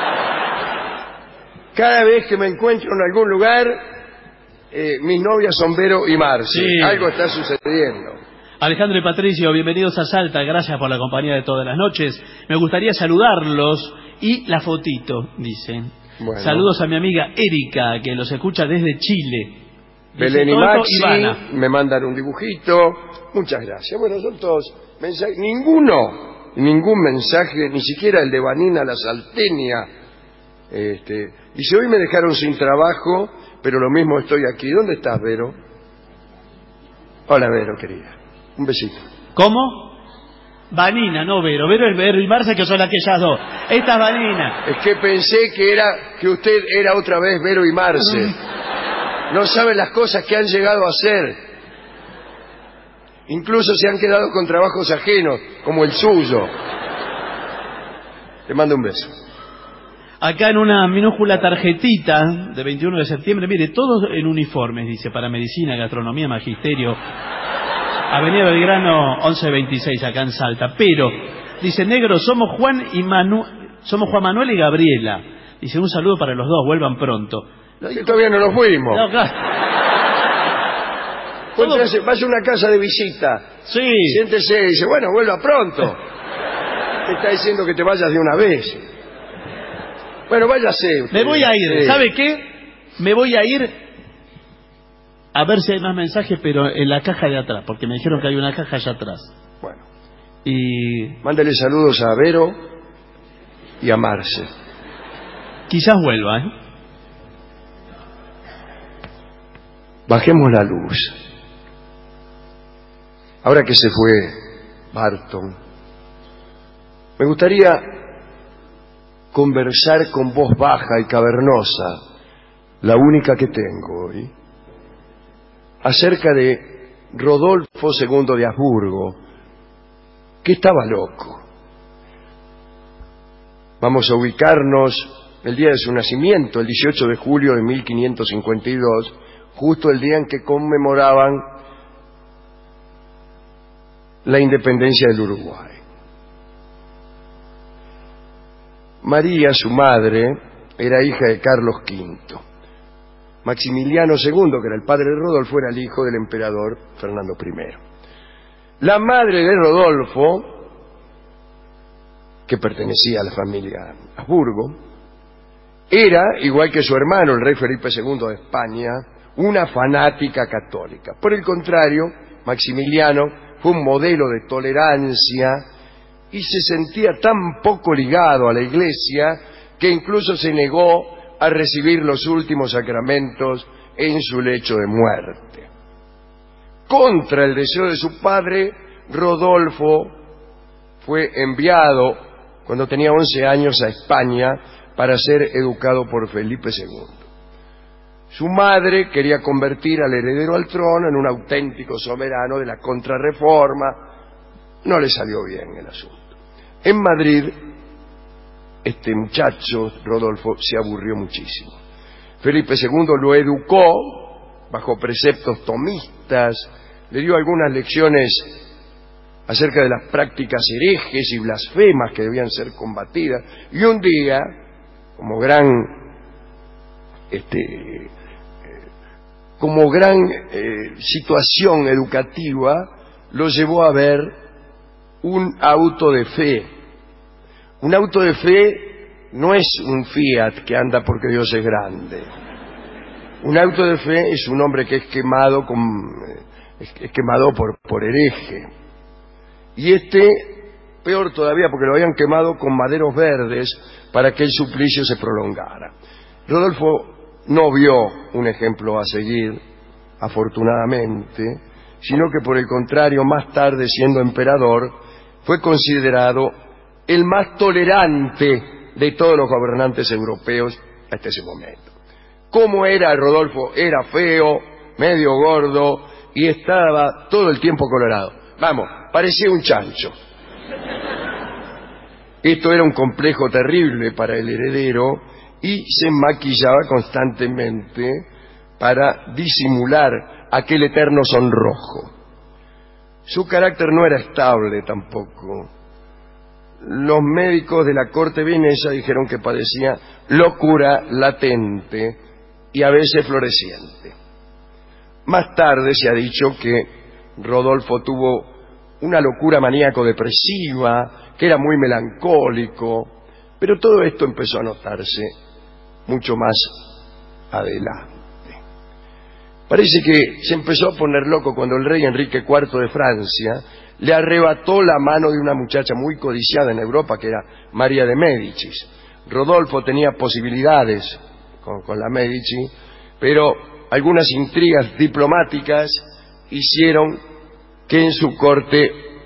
Cada vez que me encuentro en algún lugar, eh, mis novias son Vero y Marce. Sí. Algo está sucediendo. Alejandro y Patricio, bienvenidos a Salta. Gracias por la compañía de todas las noches. Me gustaría saludarlos y la fotito, dicen. Bueno. Saludos a mi amiga Erika, que los escucha desde Chile. Belén y Maxi me mandan un dibujito. Muchas gracias. Bueno, son todos mensajes. Ninguno, ningún mensaje, ni siquiera el de Vanina la Salteña. Este, dice, hoy me dejaron sin trabajo, pero lo mismo estoy aquí. ¿Dónde estás, Vero? Hola, Vero, querida. Un besito. ¿Cómo? Vanina, no Vero. Vero es Vero y Marce, que son aquellas dos. Esta es Vanina. Es que pensé que era que usted era otra vez Vero y Marce. No saben las cosas que han llegado a hacer. Incluso se han quedado con trabajos ajenos, como el suyo. Le mando un beso. Acá en una minúscula tarjetita de veintiuno de septiembre, mire, todos en uniformes, dice, para medicina, gastronomía, magisterio, Avenida Belgrano once veintiséis, acá en Salta. Pero, dice, negro, somos Juan y Manu... somos Juan Manuel y Gabriela. Dice, un saludo para los dos, vuelvan pronto. Si todavía no nos fuimos. No, claro. Entonces, vaya a una casa de visita. Sí. Siéntese y dice, bueno, vuelva pronto. Te está diciendo que te vayas de una vez. Bueno, váyase. Usted. Me voy a ir. Sí. ¿Sabe qué? Me voy a ir a ver si hay más mensajes, pero en la caja de atrás, porque me dijeron que hay una caja allá atrás. Bueno. Y... mándele saludos a Vero y a Marce. Quizás vuelva, ¿eh? Bajemos la luz. Ahora que se fue Barton, me gustaría conversar con voz baja y cavernosa, la única que tengo hoy, acerca de Rodolfo segundo de Habsburgo, que estaba loco. Vamos a ubicarnos el día de su nacimiento, el dieciocho de julio de mil quinientos cincuenta y dos, justo el día en que conmemoraban la independencia del Uruguay. María, su madre, era hija de Carlos quinto. Maximiliano segundo, que era el padre de Rodolfo, era el hijo del emperador Fernando primero. La madre de Rodolfo, que pertenecía a la familia Habsburgo, era, igual que su hermano, el rey Felipe segundo de España, una fanática católica. Por el contrario, Maximiliano fue un modelo de tolerancia y se sentía tan poco ligado a la Iglesia que incluso se negó a recibir los últimos sacramentos en su lecho de muerte. Contra el deseo de su padre, Rodolfo fue enviado cuando tenía once años a España para ser educado por Felipe segundo. Su madre quería convertir al heredero al trono en un auténtico soberano de la Contrarreforma. No le salió bien el asunto. En Madrid, este muchacho, Rodolfo, se aburrió muchísimo. Felipe segundo lo educó bajo preceptos tomistas, le dio algunas lecciones acerca de las prácticas herejes y blasfemas que debían ser combatidas, y un día, como gran este como gran eh, situación educativa, lo llevó a ver un auto de fe, un auto de fe no es un Fiat que anda porque Dios es grande. Un auto de fe es un hombre que es quemado con, es quemado por, por hereje. Y este, peor todavía, porque lo habían quemado con maderos verdes para que el suplicio se prolongara. Rodolfo no vio un ejemplo a seguir, afortunadamente, sino que por el contrario, más tarde, siendo emperador, fue considerado el más tolerante de todos los gobernantes europeos hasta ese momento. ¿Cómo era Rodolfo? Era feo, medio gordo y estaba todo el tiempo colorado. Vamos, parecía un chancho. Esto era un complejo terrible para el heredero y se maquillaba constantemente para disimular aquel eterno sonrojo. Su carácter no era estable tampoco. Los médicos de la corte vienesa dijeron que padecía locura latente y a veces floreciente. Más tarde se ha dicho que Rodolfo tuvo una locura maníaco-depresiva, que era muy melancólico, pero todo esto empezó a notarse mucho más adelante. Parece que se empezó a poner loco cuando el rey Enrique cuarto de Francia le arrebató la mano de una muchacha muy codiciada en Europa, que era María de Médicis. Rodolfo tenía posibilidades con, con la Medici, pero algunas intrigas diplomáticas hicieron que en su corte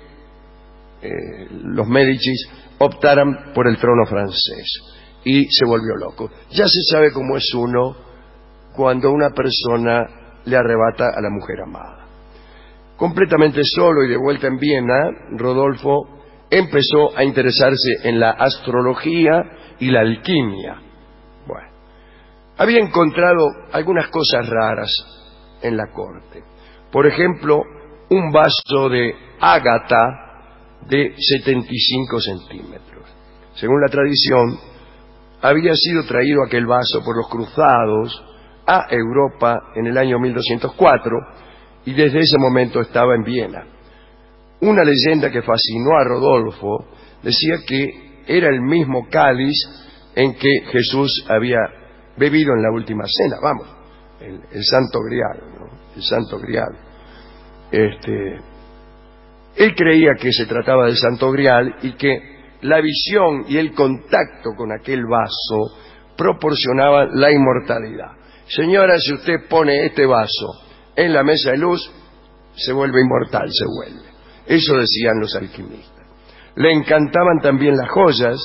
eh, los Médicis optaran por el trono francés y se volvió loco. Ya se sabe cómo es uno cuando una persona le arrebata a la mujer amada. Completamente solo y de vuelta en Viena, Rodolfo empezó a interesarse en la astrología y la alquimia. Bueno, había encontrado algunas cosas raras en la corte. Por ejemplo, un vaso de ágata de setenta y cinco centímetros. Según la tradición, había sido traído aquel vaso por los cruzados a Europa en el año mil doscientos cuatro y desde ese momento estaba en Viena. Una leyenda que fascinó a Rodolfo decía que era el mismo cáliz en que Jesús había bebido en la última cena, vamos, el, el Santo Grial, ¿no? El Santo Grial. Este, él creía que se trataba del Santo Grial y que la visión y el contacto con aquel vaso proporcionaban la inmortalidad. Señora, si usted pone este vaso en la mesa de luz, se vuelve inmortal, se vuelve. Eso decían los alquimistas. Le encantaban también las joyas,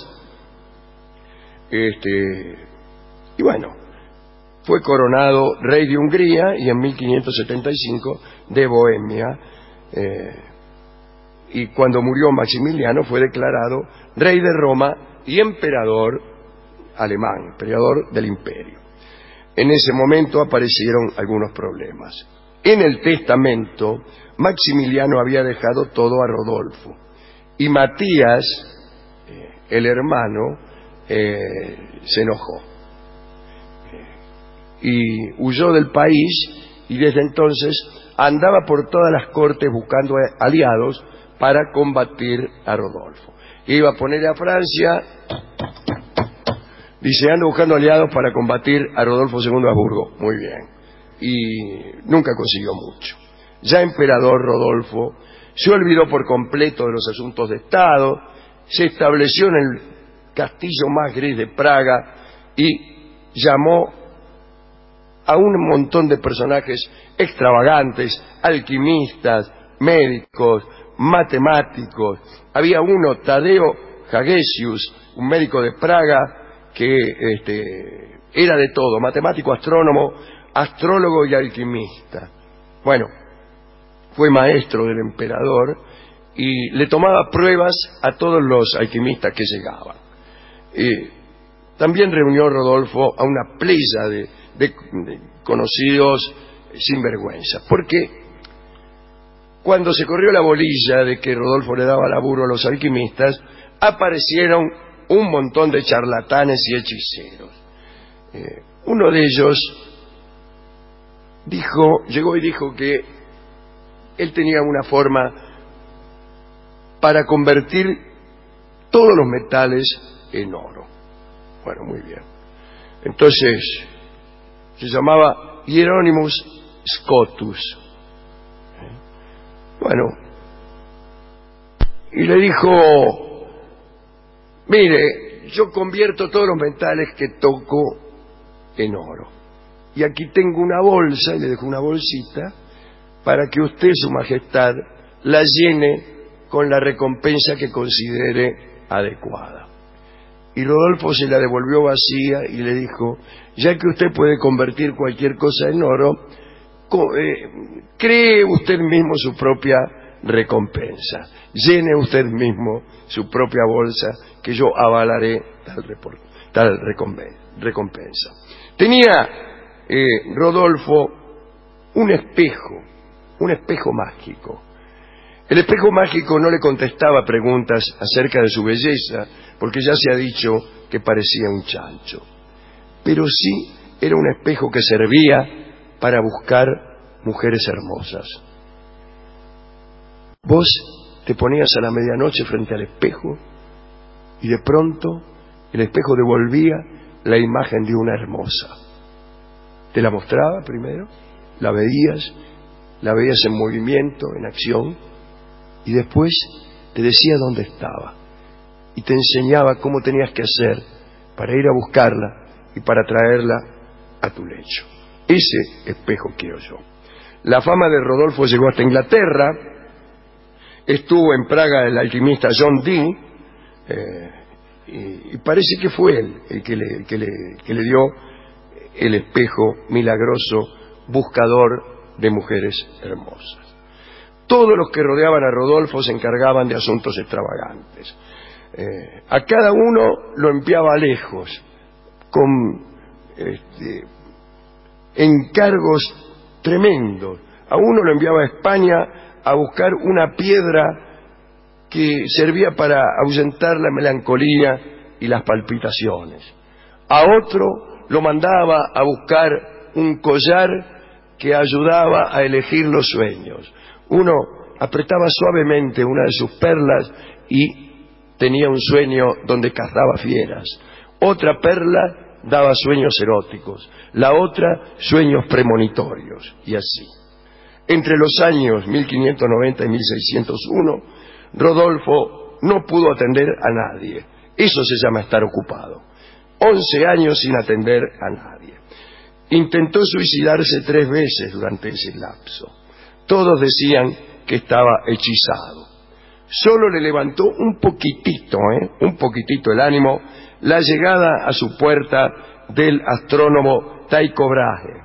este, y bueno, fue coronado rey de Hungría y en mil quinientos setenta y cinco de Bohemia, eh, y cuando murió Maximiliano fue declarado rey de Roma y emperador alemán, emperador del imperio. En ese momento aparecieron algunos problemas. En el testamento, Maximiliano había dejado todo a Rodolfo y Matías, eh, el hermano, eh, se enojó eh, y huyó del país y desde entonces andaba por todas las cortes buscando aliados para combatir a Rodolfo. Iba a poner a Francia, dice, ando buscando aliados para combatir a Rodolfo segundo de Habsburgo. Muy bien. Y nunca consiguió mucho. Ya emperador, Rodolfo se olvidó por completo de los asuntos de Estado, se estableció en el castillo más gris de Praga y llamó a un montón de personajes extravagantes, alquimistas, médicos, matemáticos. Había uno, Tadeo Hagesius, un médico de Praga que este, era de todo, matemático, astrónomo, astrólogo y alquimista. Bueno, fue maestro del emperador y le tomaba pruebas a todos los alquimistas que llegaban. Eh, también reunió Rodolfo a una playa de, de, de conocidos sinvergüenza, porque cuando se corrió la bolilla de que Rodolfo le daba laburo a los alquimistas, aparecieron un montón de charlatanes y hechiceros. Eh, uno de ellos dijo, llegó y dijo que él tenía una forma para convertir todos los metales en oro. Bueno, muy bien. Entonces, se llamaba Hieronymus Scotus. Bueno, y le dijo, mire, yo convierto todos los metales que toco en oro. Y aquí tengo una bolsa, y le dejo una bolsita, para que usted, su majestad, la llene con la recompensa que considere adecuada. Y Rodolfo se la devolvió vacía y le dijo, ya que usted puede convertir cualquier cosa en oro, eh, cree usted mismo su propia recompensa, llene usted mismo su propia bolsa, que yo avalaré tal, tal recompensa. Tenía eh, Rodolfo un espejo, un espejo mágico. El espejo mágico no le contestaba preguntas acerca de su belleza, porque ya se ha dicho que parecía un chancho. Pero sí era un espejo que servía para buscar mujeres hermosas. Vos te ponías a la medianoche frente al espejo y de pronto el espejo devolvía la imagen de una hermosa. Te la mostraba primero, la veías, la veías en movimiento, en acción, y después te decía dónde estaba y te enseñaba cómo tenías que hacer para ir a buscarla y para traerla a tu lecho. Ese espejo quiero yo. La fama de Rodolfo llegó hasta Inglaterra. Estuvo en Praga el alquimista John Dee, eh, y, y parece que fue él el que le, que, le, que le dio el espejo milagroso buscador de mujeres hermosas. Todos los que rodeaban a Rodolfo se encargaban de asuntos extravagantes. Eh, a cada uno lo enviaba lejos, con este, encargos tremendos. A uno lo enviaba a España a buscar una piedra que servía para ahuyentar la melancolía y las palpitaciones. A otro lo mandaba a buscar un collar que ayudaba a elegir los sueños. Uno apretaba suavemente una de sus perlas y tenía un sueño donde cazaba fieras. Otra perla daba sueños eróticos, la otra sueños premonitorios, y así. Entre los años mil quinientos noventa y mil seiscientos uno, Rodolfo no pudo atender a nadie. Eso se llama estar ocupado. Once años sin atender a nadie. Intentó suicidarse tres veces durante ese lapso. Todos decían que estaba hechizado. Solo le levantó un poquitito, ¿eh? un poquitito el ánimo, la llegada a su puerta del astrónomo Tycho Brahe.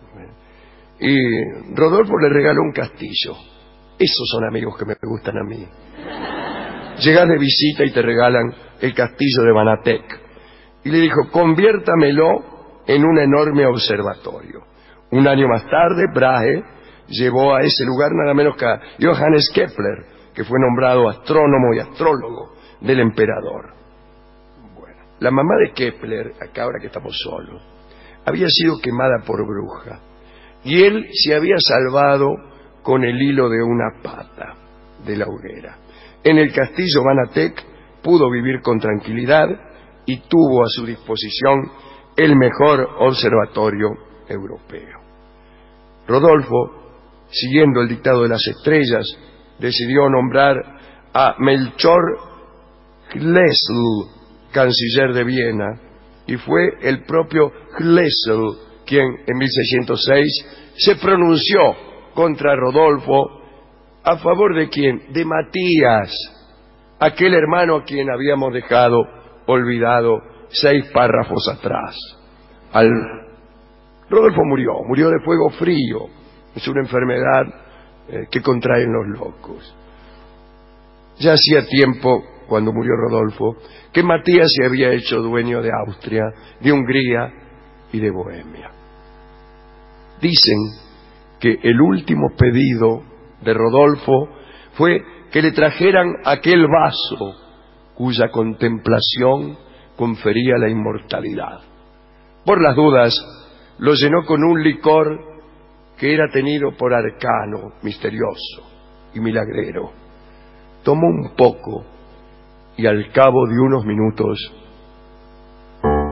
Y Rodolfo le regaló un castillo. Esos son amigos que me gustan a mí. Llegas de visita y te regalan el castillo de Vanatec. Y le dijo, conviértamelo en un enorme observatorio. Un año más tarde, Brahe llevó a ese lugar nada menos que a Johannes Kepler, que fue nombrado astrónomo y astrólogo del emperador. Bueno, la mamá de Kepler, acá ahora que estamos solos, había sido quemada por bruja, y él se había salvado con el hilo de una pata de la hoguera. En el castillo Vanatec pudo vivir con tranquilidad y tuvo a su disposición el mejor observatorio europeo. Rodolfo, siguiendo el dictado de las estrellas, decidió nombrar a Melchor Schlesel canciller de Viena, y fue el propio Schlesel quien en mil seiscientos seis se pronunció contra Rodolfo a favor de quién, de Matías, aquel hermano a quien habíamos dejado olvidado seis párrafos atrás. Al... Rodolfo murió, murió de fuego frío. Es una enfermedad eh, que contraen los locos. Ya hacía tiempo, cuando murió Rodolfo, que Matías se había hecho dueño de Austria, de Hungría y de Bohemia. Dicen que el último pedido de Rodolfo fue que le trajeran aquel vaso cuya contemplación confería la inmortalidad. Por las dudas, lo llenó con un licor que era tenido por arcano, misterioso y milagrero. Tomó un poco y al cabo de unos minutos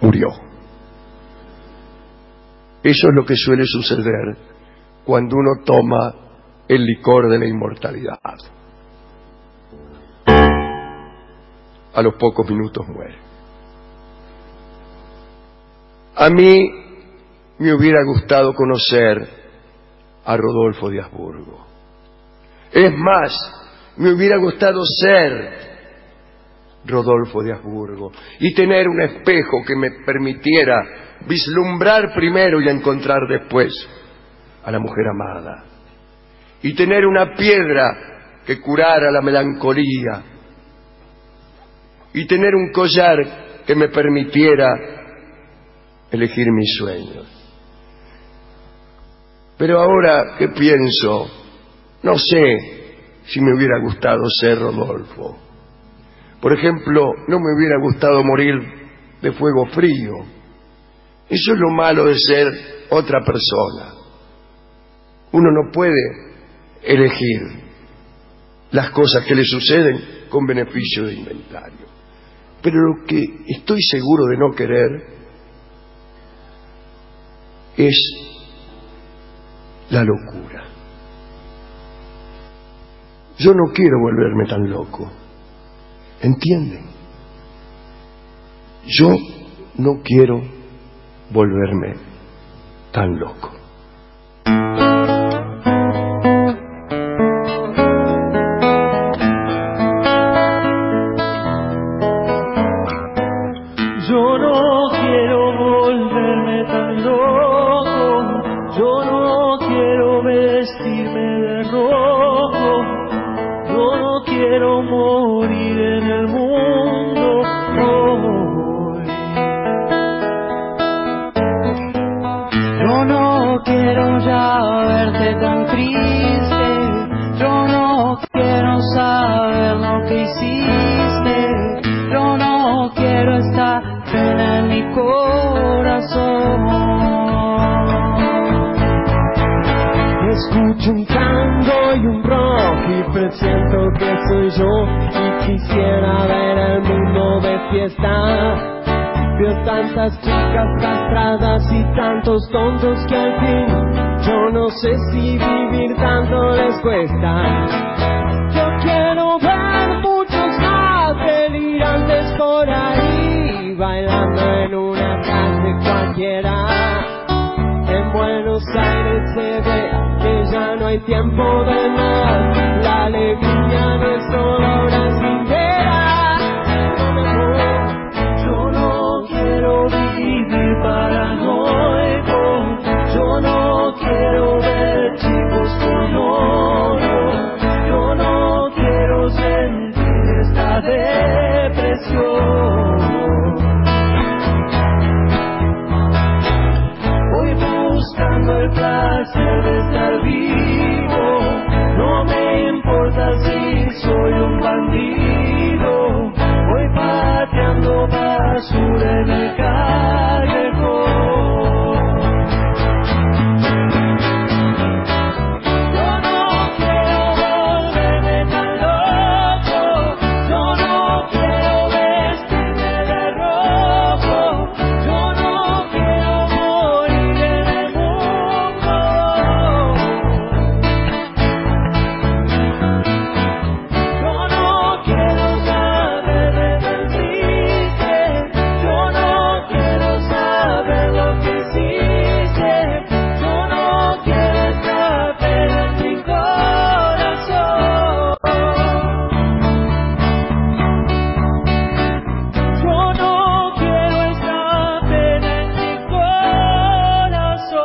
murió. Eso es lo que suele suceder cuando uno toma el licor de la inmortalidad. A los pocos minutos muere. A mí me hubiera gustado conocer a Rodolfo de Habsburgo. Es más, me hubiera gustado ser Rodolfo de Habsburgo y tener un espejo que me permitiera vislumbrar primero y encontrar después a la mujer amada, y tener una piedra que curara la melancolía, y tener un collar que me permitiera elegir mis sueños. Pero ahora que pienso, no sé si me hubiera gustado ser Rodolfo. Por ejemplo, no me hubiera gustado morir de fuego frío. Eso es lo malo de ser otra persona. Uno no puede elegir las cosas que le suceden con beneficio de inventario. Pero lo que estoy seguro de no querer es la locura. Yo no quiero volverme tan loco. ¿Entienden? Yo no quiero volverme tan loco. Yo no quiero volverme tan loco. Yo no quiero vestirme de rojo. Yo no quiero morir en el mundo hoy. Yo no quiero ya verte tan triste. Yo no quiero saber lo que hiciste. Yo no quiero esta pena en mi corazón. Escucho un tango y un rock y presiento que soy yo, y quisiera ver el mundo de fiesta. Veo tantas chicas castradas y tantos tontos que al fin yo no sé si vivir tanto les cuesta. Yo quiero ver muchos más delirantes por ahí, bailando en una calle cualquiera. En Buenos Aires se ve que ya no hay tiempo de más. La alegría no es solo brasilera. Yo no quiero vivir paranoico. Yo no quiero ver chicos con oro. Yo no quiero sentir esta depresión. Buscando el placer de estar vivo, no me importa si soy un bandido, voy pateando basura en el callejón. Yo no quiero volverme tan loco, yo no quiero vestirme de rojo, yo no quiero morir en el mundo. Yo no quiero saber de tan triste, yo no quiero saber lo que hiciste, yo no quiero esta pena en mi corazón. Yo no quiero esta pena en mi corazón.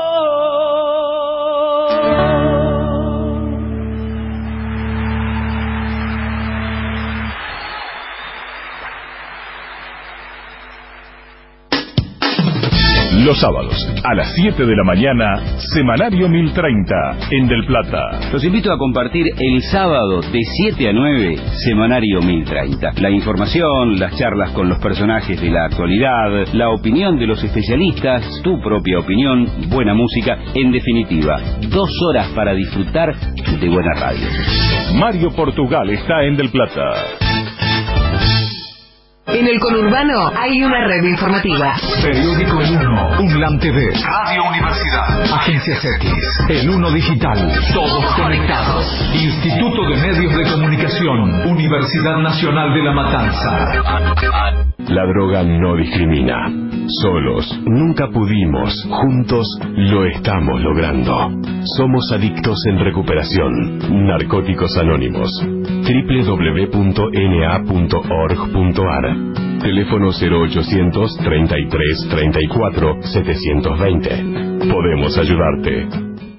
Los sábados, a las siete de la mañana, Semanario mil treinta, en Del Plata. Los invito a compartir el sábado de siete a nueve, Semanario mil treinta. La información, las charlas con los personajes de la actualidad, la opinión de los especialistas, tu propia opinión, buena música, en definitiva, dos horas para disfrutar de buena radio. Mario Portugal está en Del Plata. En el conurbano hay una red informativa. Periódico El Uno, UNLAM T V, Radio Universidad, Agencias X, El Uno Digital, todos conectados. Instituto de Medios de Comunicación, Universidad Nacional de La Matanza. La droga no discrimina. Solos nunca pudimos, juntos lo estamos logrando. Somos adictos en recuperación. Narcóticos Anónimos. doble u doble u doble u punto ene a punto org punto a r. Teléfono cero ochocientos, treinta y tres, treinta y cuatro, setecientos veinte. Podemos ayudarte.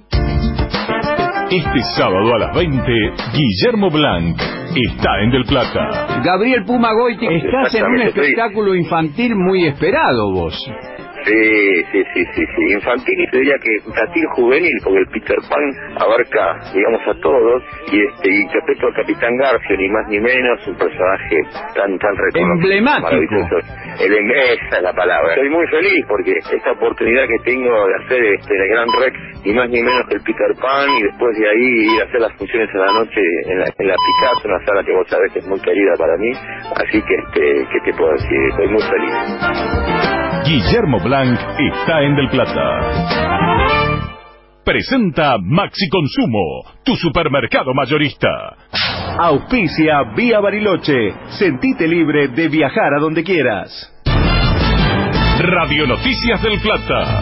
Este sábado a las veinte, Guillermo Blanc está en Del Plata. Gabriel Puma Goiti, estás en un espectáculo infantil muy esperado vos. Sí, sí, sí, sí, sí. Infantil y te diría que infantil juvenil, porque el Peter Pan abarca, digamos, a todos, y este, y respecto al Capitán Garfio, ni más ni menos, un personaje tan, tan reconocido. Emblemático. El esa es la palabra. Estoy muy feliz porque esta oportunidad que tengo de hacer este, el Gran Rex, ni más ni menos que el Peter Pan, y después de ahí ir a hacer las funciones en la noche en la, en la Picasso, una sala que vos sabés que es muy querida para mí. Así que, este, ¿qué te puedo decir? Estoy muy feliz. Guillermo Blanc está en Del Plata. Presenta Maxi Consumo, tu supermercado mayorista. Auspicia Vía Bariloche. Sentite libre de viajar a donde quieras. Radio Noticias del Plata.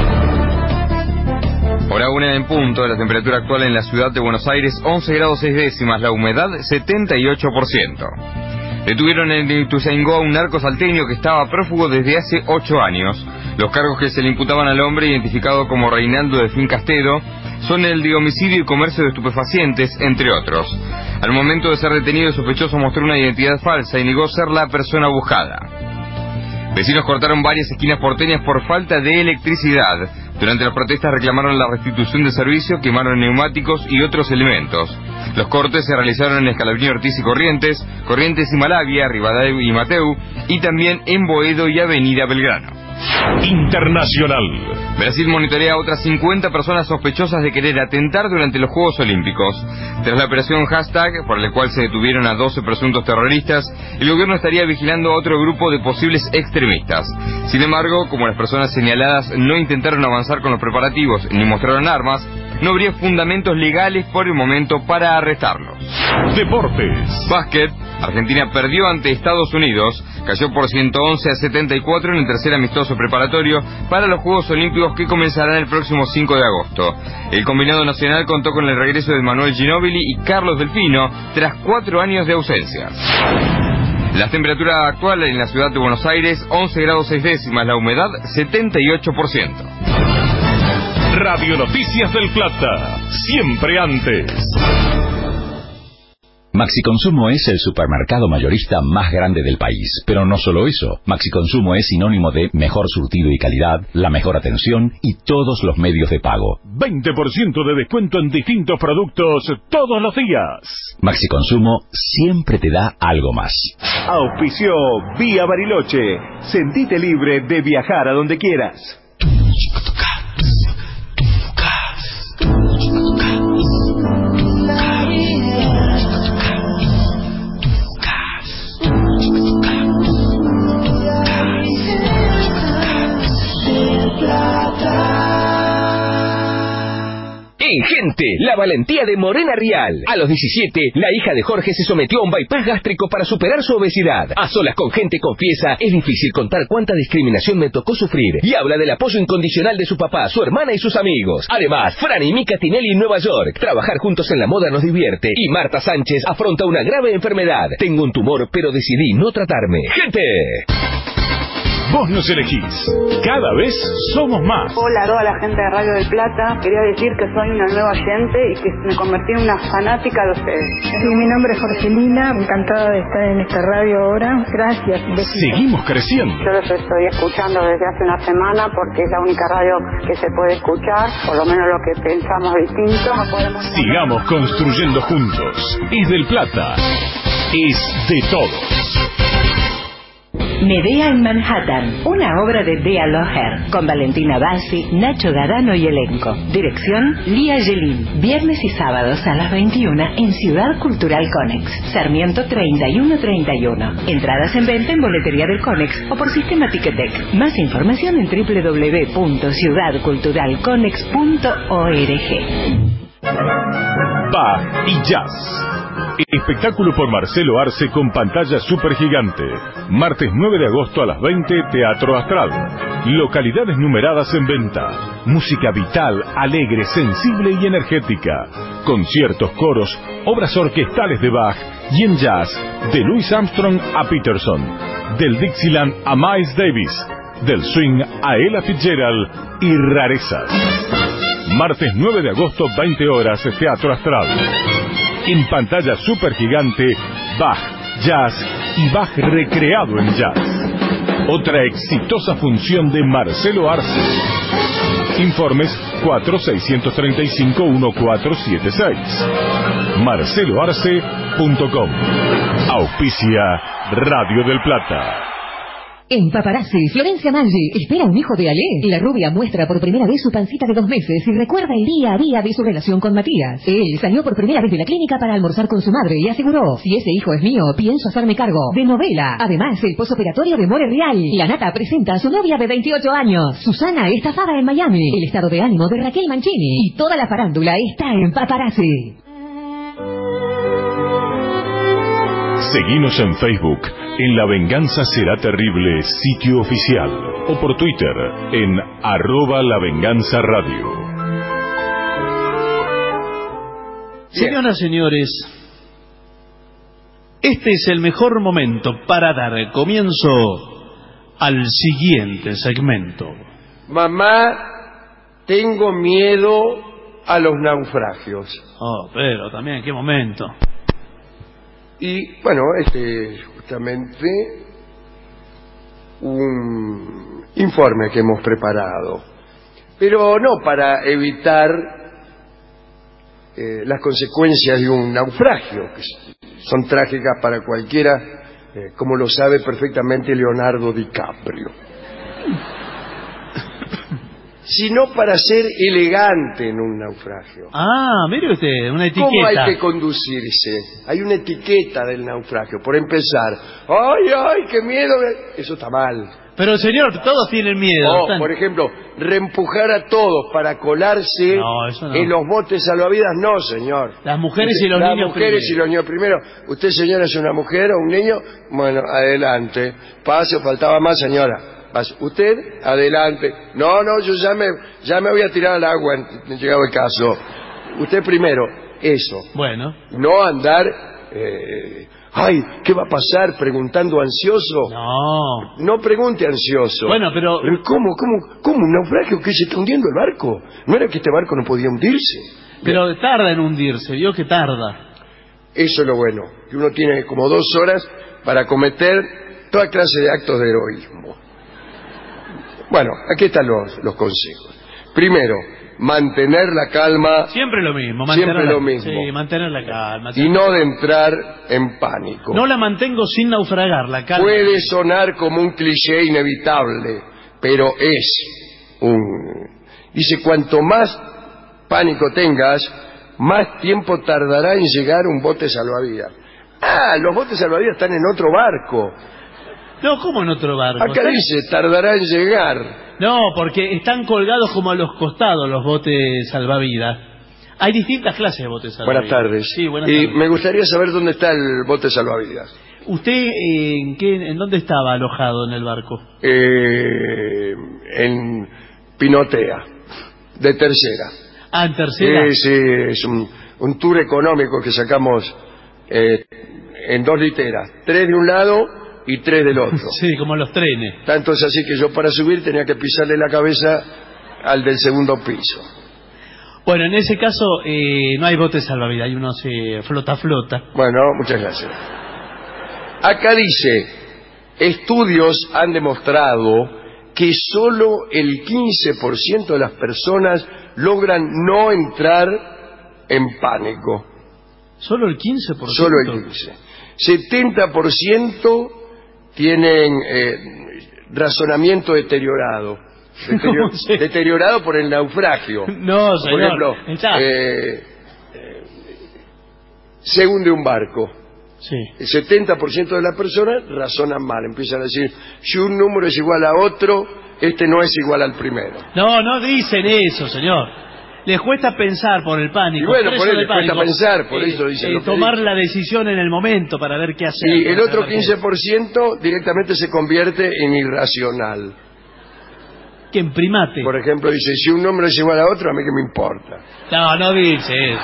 Hora una en punto, la temperatura actual en la ciudad de Buenos Aires, once grados seis décimas, la humedad setenta y ocho por ciento. Detuvieron en Ituzaingó a un narco salteño que estaba prófugo desde hace ocho años. Los cargos que se le imputaban al hombre, identificado como Reinaldo Delfín Castedo, son el de homicidio y comercio de estupefacientes, entre otros. Al momento de ser detenido, el sospechoso mostró una identidad falsa y negó ser la persona buscada. Vecinos cortaron varias esquinas porteñas por falta de electricidad. Durante las protestas reclamaron la restitución de servicio, quemaron neumáticos y otros elementos. Los cortes se realizaron en Escalabrini, Ortiz y Corrientes, Corrientes y Malavia, Rivadavia y Mateu, y también en Boedo y Avenida Belgrano. Internacional. Brasil monitorea a otras cincuenta personas sospechosas de querer atentar durante los Juegos Olímpicos. Tras la operación Hashtag, por la cual se detuvieron a doce presuntos terroristas, el gobierno estaría vigilando a otro grupo de posibles extremistas. Sin embargo, como las personas señaladas no intentaron avanzar con los preparativos ni mostraron armas, no habría fundamentos legales por el momento para arrestarlos. Deportes. Básquet. Argentina perdió ante Estados Unidos, cayó por ciento once a setenta y cuatro en el tercer amistoso preparatorio para los Juegos Olímpicos que comenzarán el próximo cinco de agosto. El combinado nacional contó con el regreso de Manuel Ginóbili y Carlos Delfino tras cuatro años de ausencia. La temperatura actual en la ciudad de Buenos Aires, once grados seis décimas, la humedad setenta y ocho por ciento. Radio Noticias del Plata, siempre antes. Maxi Consumo es el supermercado mayorista más grande del país. Pero no solo eso, Maxi Consumo es sinónimo de mejor surtido y calidad, la mejor atención y todos los medios de pago. veinte por ciento de descuento en distintos productos todos los días. Maxi Consumo siempre te da algo más. Auspició Vía Bariloche. Sentite libre de viajar a donde quieras. En Gente, la valentía de Morena Rial. A los diecisiete, la hija de Jorge se sometió a un bypass gástrico para superar su obesidad. A solas con Gente confiesa, es difícil contar cuánta discriminación me tocó sufrir. Y habla del apoyo incondicional de su papá, su hermana y sus amigos. Además, Fran y Mika Tinelli en Nueva York. Trabajar juntos en la moda nos divierte. Y Marta Sánchez afronta una grave enfermedad. Tengo un tumor, pero decidí no tratarme. ¡Gente! Vos nos elegís. Cada vez somos más. Hola a toda la gente de Radio del Plata. Quería decir que soy una nueva oyente y que me convertí en una fanática de ustedes. Sí, mi nombre es Jorgelina. Encantada de estar en esta radio ahora. Gracias. Besitos. Seguimos creciendo. Yo los estoy escuchando desde hace una semana porque es la única radio que se puede escuchar. Por lo menos lo que pensamos distinto. No podemos... Sigamos construyendo juntos. Es del Plata. Es de todos. Medea en Manhattan, una obra de Dea Loher, con Valentina Bassi, Nacho Gadano y elenco. Dirección, Lía Yelin. Viernes y sábados a las veintiuna en Ciudad Cultural Conex. Sarmiento treinta y uno treinta y uno. Entradas en venta en boletería del Conex o por sistema Ticketek. Más información en doble u doble u doble u punto ciudad cultural conex punto org. Bach y Jazz. Espectáculo por Marcelo Arce con pantalla super gigante. Martes nueve de agosto a las veinte, Teatro Astral. Localidades numeradas en venta. Música vital, alegre, sensible y energética. Conciertos, coros, obras orquestales de Bach y en jazz, de Louis Armstrong a Peterson, del Dixieland a Miles Davis, del swing a Ella Fitzgerald y rarezas. Martes nueve de agosto, veinte horas, Teatro Astral. En pantalla super gigante, Bach, jazz y Bach recreado en jazz. Otra exitosa función de Marcelo Arce. Informes cuatro seis tres cinco uno cuatro siete seis. marcelo arce punto com. Auspicia Radio del Plata. En Paparazzi, Florencia Maggi espera un hijo de Ale. La rubia muestra por primera vez su pancita de dos meses y recuerda el día a día de su relación con Matías. Él salió por primera vez de la clínica para almorzar con su madre y aseguró: si ese hijo es mío, pienso hacerme cargo. De novela. Además, el posoperatorio de More Real. La Nata presenta a su novia de veintiocho años. Susana estafada en Miami. El estado de ánimo de Raquel Mancini. Y toda la farándula está en Paparazzi. Seguinos en Facebook, en La Venganza Será Terrible, sitio oficial, o por Twitter, en arroba La Venganza Radio. Señoras, señores, este es el mejor momento para dar comienzo al siguiente segmento. Mamá, tengo miedo a los naufragios. Oh, pero también, ¿qué momento? Y bueno, este es justamente un informe que hemos preparado, pero no para evitar eh, las consecuencias de un naufragio, que son trágicas para cualquiera, eh, como lo sabe perfectamente Leonardo DiCaprio, sino para ser elegante en un naufragio. Ah, mire usted, una etiqueta. ¿Cómo hay que conducirse? Hay una etiqueta del naufragio. Por empezar, ¡ay, ay, qué miedo! Eso está mal. Pero señor, todos tienen miedo. O, están... por ejemplo, reempujar a todos para colarse no, eso no. en los botes salvavidas, no, señor. Las mujeres y los Las niños mujeres primero. y los niños primero. Usted, señora, es una mujer o un niño, bueno, adelante. Pase, faltaba más, señora. Usted, adelante. No, no, yo ya me, ya me voy a tirar al agua en llegado el caso. Usted primero, eso. Bueno. No andar, eh, ay, ¿qué va a pasar? Preguntando ansioso. No. No pregunte ansioso. Bueno, pero... ¿Pero cómo, cómo, cómo un naufragio? ¿Que se está hundiendo el barco? ¿No era que este barco no podía hundirse? Pero Bien. tarda en hundirse, vio que tarda. Eso es lo bueno, que uno tiene como dos horas para cometer toda clase de actos de heroísmo. Bueno, aquí están los, los consejos. Primero, mantener la calma. Siempre lo mismo. Siempre la, lo mismo. Sí, mantener la calma. Y no de entrar en pánico. No la mantengo sin naufragar, la calma. Puede sonar como un cliché inevitable, pero es un... Dice, cuanto más pánico tengas, más tiempo tardará en llegar un bote salvavidas. Ah, los botes salvavidas están en otro barco. No, ¿cómo en otro barco? Acá ¿Están... dice, tardará en llegar. No, porque están colgados como a los costados los botes salvavidas. Hay distintas clases de botes salvavidas. Buenas tardes. Sí, buenas y tardes. me gustaría saber dónde está el bote salvavidas. ¿Usted eh, en qué, en dónde estaba alojado en el barco? Eh, en Pinotea, de tercera. Ah, en tercera. Sí, sí, es un, un tour económico que sacamos eh, en dos literas. Tres de un lado y tres del otro. Sí, como los trenes. Tanto es así que yo para subir tenía que pisarle la cabeza al del segundo piso. Bueno, en ese caso eh, no hay botes salvavidas, hay unos eh, flota-flota. Bueno, muchas gracias. Acá dice, estudios han demostrado que solo el quince por ciento de las personas logran no entrar en pánico. ¿Solo el quince por ciento? Solo el quince por ciento. setenta por ciento tienen eh, razonamiento deteriorado. Deterior, deteriorado por el naufragio. No, señor. Por ejemplo, eh, eh, se hunde un barco. Sí. El setenta por ciento de las personas razonan mal. Empiezan a decir, si un número es igual a otro, este no es igual al primero. No, no dicen eso, señor. Les cuesta pensar por el pánico. Y bueno, por por eso él les cuesta pensar, por eh, eso dicen eh, lo que tomar dicen. la decisión en el momento para ver qué hacer. Y el otro saber quince por ciento directamente se convierte en irracional. Que en primate. Por ejemplo, dice, si un número es igual a otro, a mí qué me importa. No, no dice eso.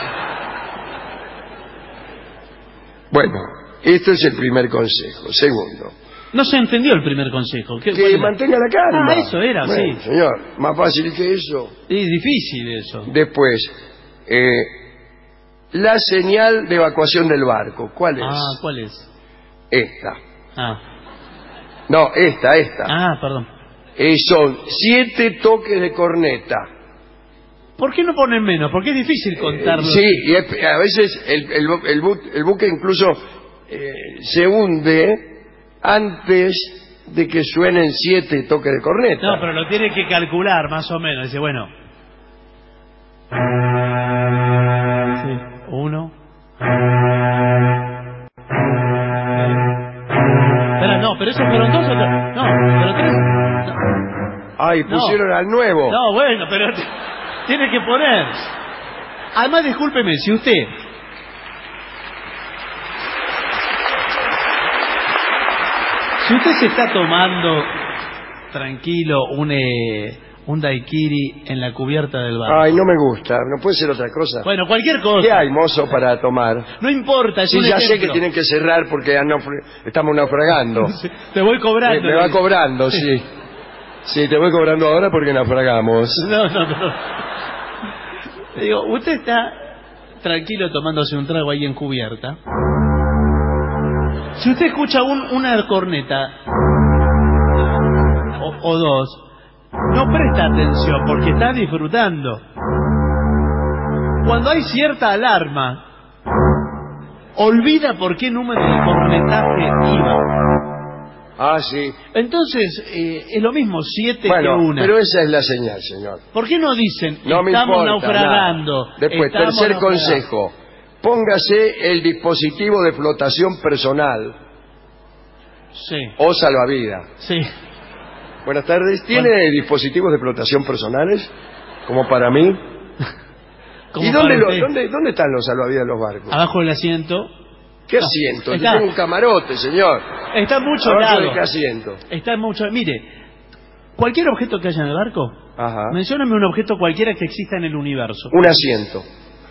Bueno, esto es el primer consejo. Segundo, No se entendió el primer consejo. ¿Qué, cuál que era? mantenga la calma. Ah, eso era, Bueno, sí. señor, más fácil que eso. Es difícil eso. Después, eh, la señal de evacuación del barco. ¿Cuál es? Ah, ¿cuál es? Esta. Ah, No, esta, esta. ah perdón. Eh, son siete toques de corneta. ¿Por qué no ponen menos? Porque es difícil contarlo. Sí, y es- a veces el, el bu- el bu- el buque incluso eh, se hunde antes de que suenen siete toques de corneta. No, pero lo tiene que calcular más o menos. Dice, bueno. Sí, uno. Espera, no, pero esos fueron dos o tres. No, pero tres. Ay, pusieron No. al nuevo. No, bueno, pero t- tiene que poner. Además, discúlpeme, si usted si usted se está tomando tranquilo un eh, un daiquiri en la cubierta del barco. Ay, no me gusta. No puede ser otra cosa. Bueno, cualquier cosa. ¿Qué hay, mozo, para tomar? No importa, es Sí, un ya sé que ejemplo. tienen que cerrar porque ya naufra- estamos naufragando. Te voy cobrando. Me, me va cobrando, sí. Sí, te voy cobrando ahora porque naufragamos. No, no, no. Le digo, usted está tranquilo tomándose un trago ahí en cubierta. Si usted escucha un, una corneta o, o dos, no presta atención porque está disfrutando. Cuando hay cierta alarma, olvida por qué número de cornetaje iba. Ah, sí. Entonces, eh, es lo mismo siete Bueno, que una. pero esa es la señal, señor. ¿Por qué no dicen, No me estamos importa, naufragando? nada. Después, estamos tercer naufragando"? consejo. Póngase el dispositivo de flotación personal Sí, o salvavidas. sí. Buenas tardes. ¿Tiene dispositivos de flotación personales? Como para mí. Como ¿Y dónde, para lo- usted. dónde, dónde están los salvavidas de los barcos? Abajo del asiento. ¿Qué No, asiento? Yo está- tengo un camarote, señor. Está en muchos ¿Abajo de lados. qué asiento? Está en muchos. Mire, cualquier objeto que haya en el barco, Ajá. mencióname un objeto cualquiera que exista en el universo. Un asiento.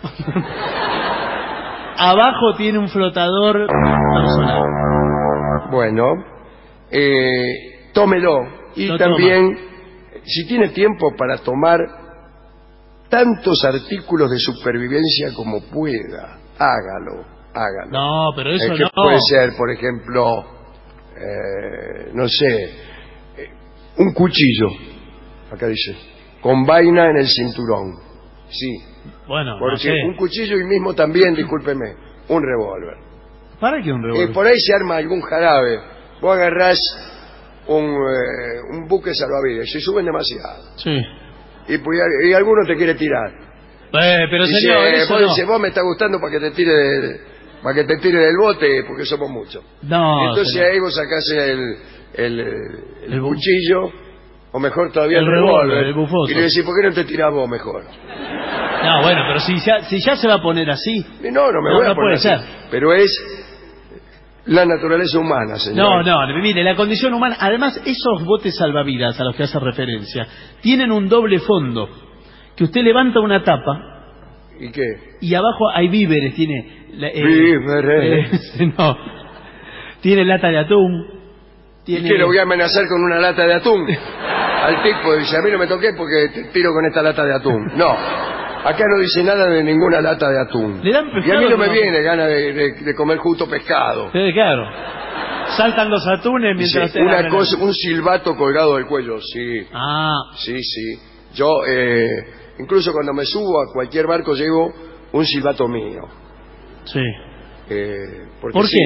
Abajo tiene un flotador personal. Bueno, eh, tómelo. Y Lo también, si tiene tiempo para tomar tantos artículos de supervivencia como pueda, hágalo, hágalo. No, pero eso Eh, que no. puede ser, por ejemplo, eh, no sé, eh, un cuchillo, acá dice, con vaina en el cinturón. Sí, Bueno, no porque sé. un cuchillo y mismo también, discúlpeme, un revólver. ¿Para qué un Eh, revólver? por ahí se arma algún jarabe. Vos agarrás un, eh, un buque salvavidas y se suben demasiado. Sí. Y, pues, y alguno te quiere tirar. Eh, pero Dice, señor, eh, eso vos no. dice, vos me está gustando para que te tire de- para que te tire del bote porque somos muchos. No, Entonces señor. ahí vos sacás el, el, el El bu- cuchillo, o mejor todavía el, El revólver, revólver, el bufoso. y le decís, ¿por qué no te tirás vos mejor? No, bueno, pero si ya, si ya se va a poner así. Y no, no me No, voy a no poner puede así. ser. Pero es la naturaleza humana, señor. No, no, mire, la condición humana, además esos botes salvavidas a los que hace referencia, tienen un doble fondo, que usted levanta una tapa ¿Y qué? y abajo hay víveres, tiene... la- eh, Víveres. eh, no, tiene lata de atún, ¿Y tiene... qué, lo voy a amenazar con una lata de atún? Al tipo dice, a mí no me toqué porque te tiro con esta lata de atún. No, acá no dice nada de ninguna lata de atún. Le dan Y a pescado, mí no me ¿no? viene gana de, de- de comer justo pescado. Sí, claro. Saltan los atunes Dice, mientras... usted una agarra- cosa, un silbato colgado del cuello, sí. Ah, Sí, sí. Yo, eh, incluso cuando me subo a cualquier barco, llevo un silbato mío. sí. Eh, porque ¿Por sí, qué?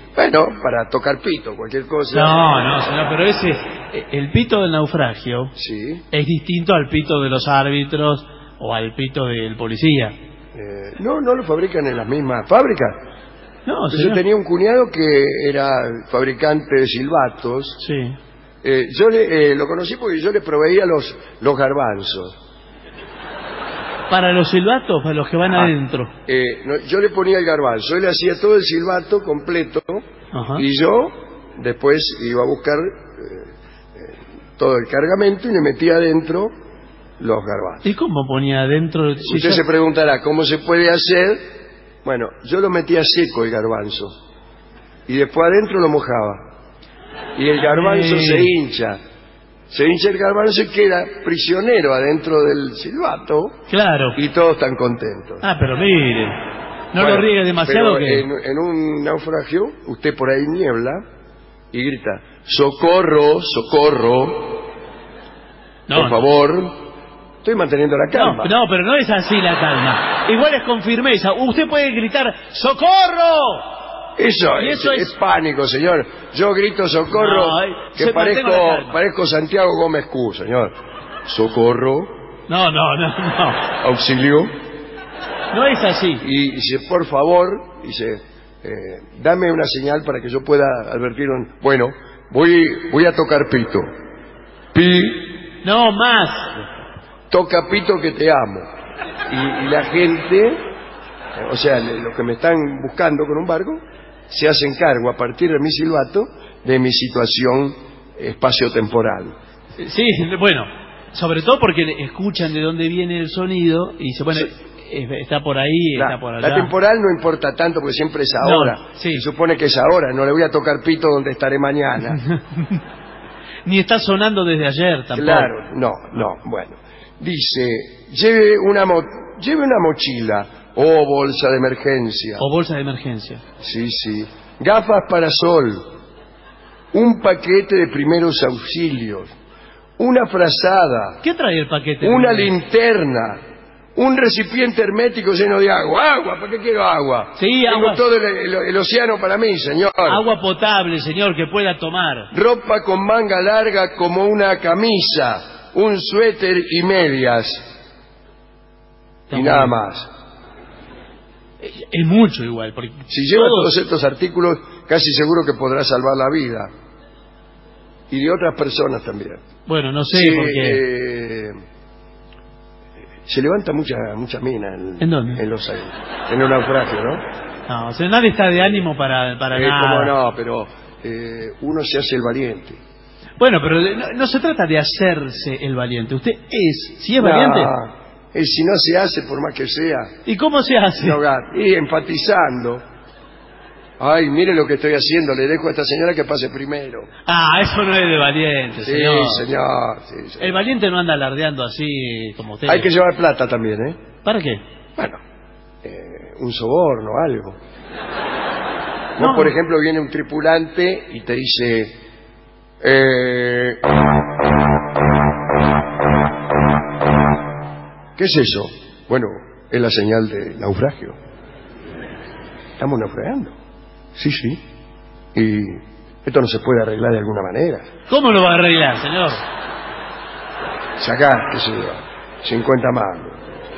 Bueno, para tocar pito, cualquier cosa. No, no, señor, pero ese, el pito del naufragio sí. es distinto al pito de los árbitros o al pito del policía. Eh, no, no lo fabrican en las mismas fábricas. No, Yo señor. tenía un cuñado que era fabricante de silbatos. Sí. Eh, yo le, eh, lo conocí porque yo le proveía los, los garbanzos. Para los silbatos, para los que van Ah, adentro. Eh, no, yo le ponía el garbanzo, él hacía todo el silbato completo. Ajá. Y yo después iba a buscar eh, eh, todo el cargamento y le metía adentro los garbanzos. ¿Y cómo ponía adentro? Si Usted ya- se preguntará, ¿cómo se puede hacer? Bueno, yo lo metía seco el garbanzo y después adentro lo mojaba. Y el garbanzo Ay. se hincha. Se hincha el garbanzo y queda prisionero adentro del silbato. Claro. Y todos están contentos. Ah, pero mire, no Bueno, lo riegue demasiado pero que... en, en un naufragio, usted por ahí niebla y grita, ¡socorro, socorro! No, por no. favor. Estoy manteniendo la calma. No, no, pero no es así la calma. Igual es con firmeza. Usted puede gritar ¡socorro! Eso, Y es, eso es es- pánico, señor. Yo grito socorro, No, ay, que se parezco, mantenga la calma. parezco Santiago Gómez Q, señor. Socorro, No, no, no, no. auxilio. No es así. Y dice, por favor, dice, eh, dame una señal para que yo pueda advertir un... Bueno, voy, voy a tocar pito. Pi, No, más. toca pito que te amo. Y, y la gente, eh, o sea, le- los que me están buscando con un barco, se hacen cargo a partir de mi silbato de mi situación espaciotemporal. Sí, bueno, sobre todo porque le- escuchan de dónde viene el sonido y dice, bueno, eh, está por ahí, La, está por allá. la temporal no importa tanto porque siempre es No, ahora. sí. Se supone que es ahora, no le voy a tocar pito donde estaré mañana. Ni está sonando desde ayer tampoco. Claro, no, no, bueno. Dice, lleve una, mo- lleve una mochila o bolsa de emergencia. O bolsa de emergencia. Sí, sí. Gafas para sol. Un paquete de primeros auxilios. Una frazada. ¿Qué trae el paquete? Una linterna. Un recipiente hermético lleno de agua. Agua, ¿para qué quiero agua? Sí, Tengo agua. todo el, el- el océano para mí, señor. Agua potable, señor, que pueda tomar. Ropa con manga larga como una camisa. Un suéter y medias. Está y muy nada bien. más. Es mucho igual. Porque Si lleva todos- todos estos artículos, casi seguro que podrá salvar la vida. Y de otras personas también. Bueno, no sé, Sí, porque... eh, se levanta mucha mucha mina en, ¿En dónde? en los en un naufragio, ¿no? No, o sea, nadie está de ánimo para, para Eh, nada. cómo no, pero eh, uno se hace el valiente. Bueno, pero de- no, no se trata de hacerse el valiente. Usted es, si es No, valiente. eh, si no se hace, por más que sea, ¿Y cómo se hace? no gana. Y enfatizando. Ay, mire lo que estoy haciendo, le dejo a esta señora que pase primero. Ah, eso no es de valiente, Sí, señor. señor. sí, señor. El valiente no anda alardeando así como usted. Hay que llevar plata también, ¿eh? ¿Para qué? Bueno, eh, un soborno, algo. No. Vos, por ejemplo, viene un tripulante y te dice... Eh, ¿qué es eso? Bueno, es la señal de naufragio. Estamos naufragando. Sí, sí. Y esto no se puede arreglar de alguna manera. ¿Cómo lo va a arreglar, señor? Sacá, qué sé yo, cincuenta mangos.